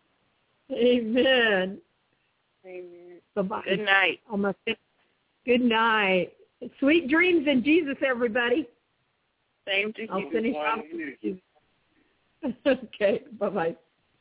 Amen. Amen. Bye-bye. Good night. Almost. Good night. Sweet dreams in Jesus, everybody. Same to you. I'll finish off with you. Okay. Bye-bye.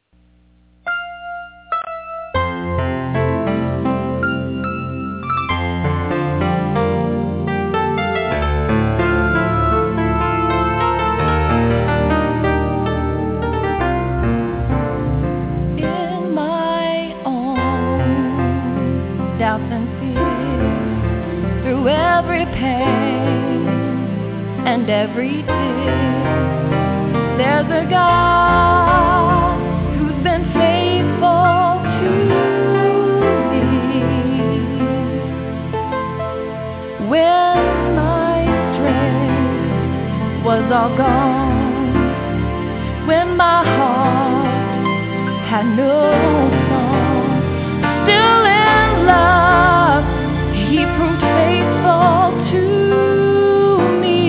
Every pain and every tear, there's a God who's been faithful to me. When my strength was all gone, when my heart had no song, still in love He proved faithful to me.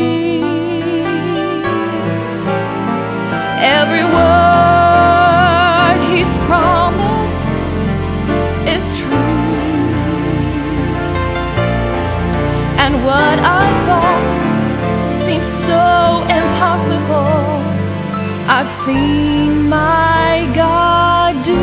Every word He's promised is true, and what I thought seemed so impossible, I've seen my God do.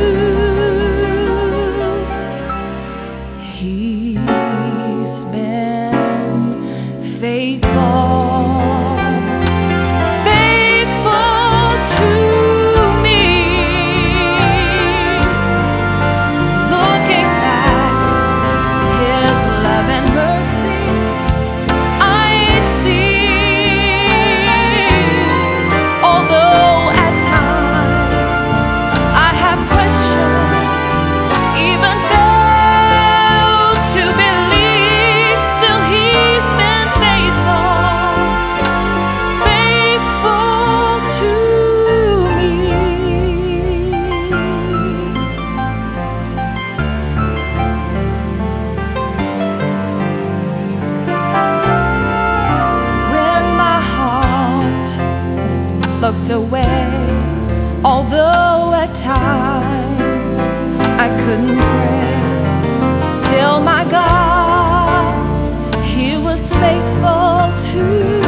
Away, although at times I couldn't pray, still my God, He was faithful to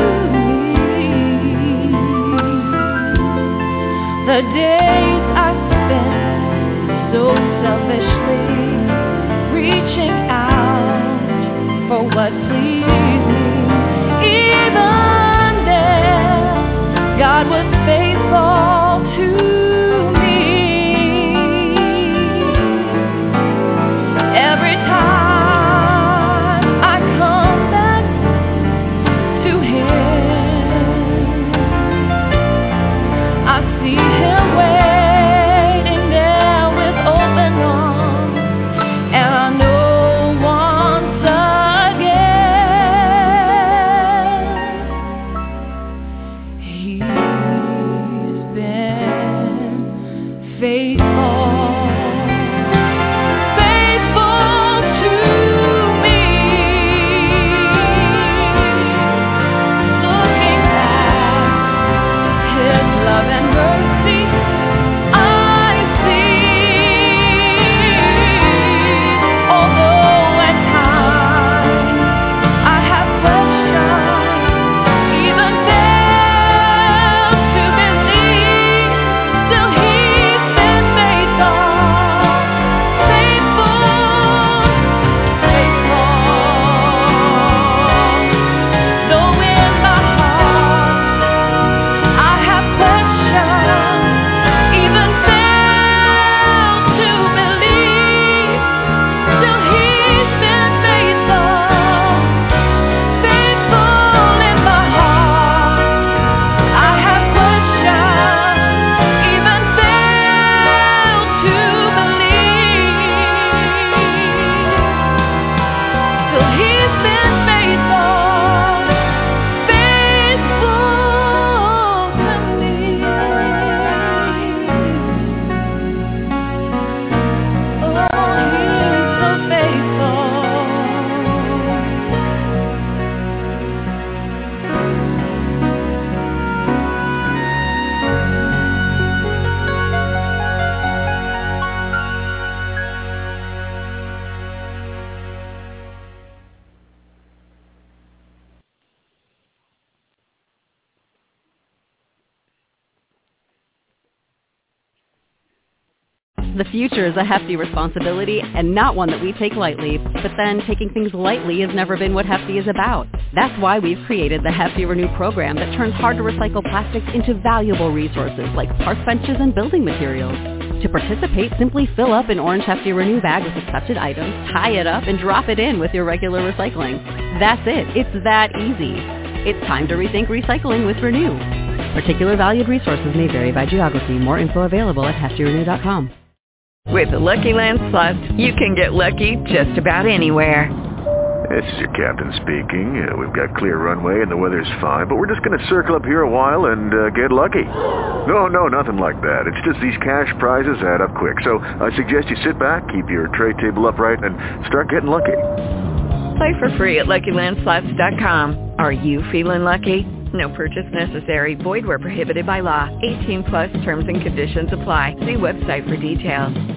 me. The days I spent so selfishly reaching out for what pleased me, even then God was faithful to me. Every time I come back to Him, I see Him waiting there with open arms, and I know once again He The future is a hefty responsibility and not one that we take lightly, but then taking things lightly has never been what Hefty is about. That's why we've created the Hefty Renew program that turns hard-to-recycle plastics into valuable resources like park benches and building materials. To participate, simply fill up an orange Hefty Renew bag with accepted items, tie it up, and drop it in with your regular recycling. That's it. It's that easy. It's time to rethink recycling with Renew. Particular valued resources may vary by geography. More info available at heftyrenew.com. With the Lucky Land Slots, you can get lucky just about anywhere. This is your captain speaking. We've got clear runway and the weather's fine, but we're just going to circle up here a while and get lucky. No, nothing like that. It's just these cash prizes add up quick. So I suggest you sit back, keep your tray table upright, and start getting lucky. Play for free at LuckyLandSlots.com. Are you feeling lucky? No purchase necessary. Void where prohibited by law. 18+ terms and conditions apply. See website for details.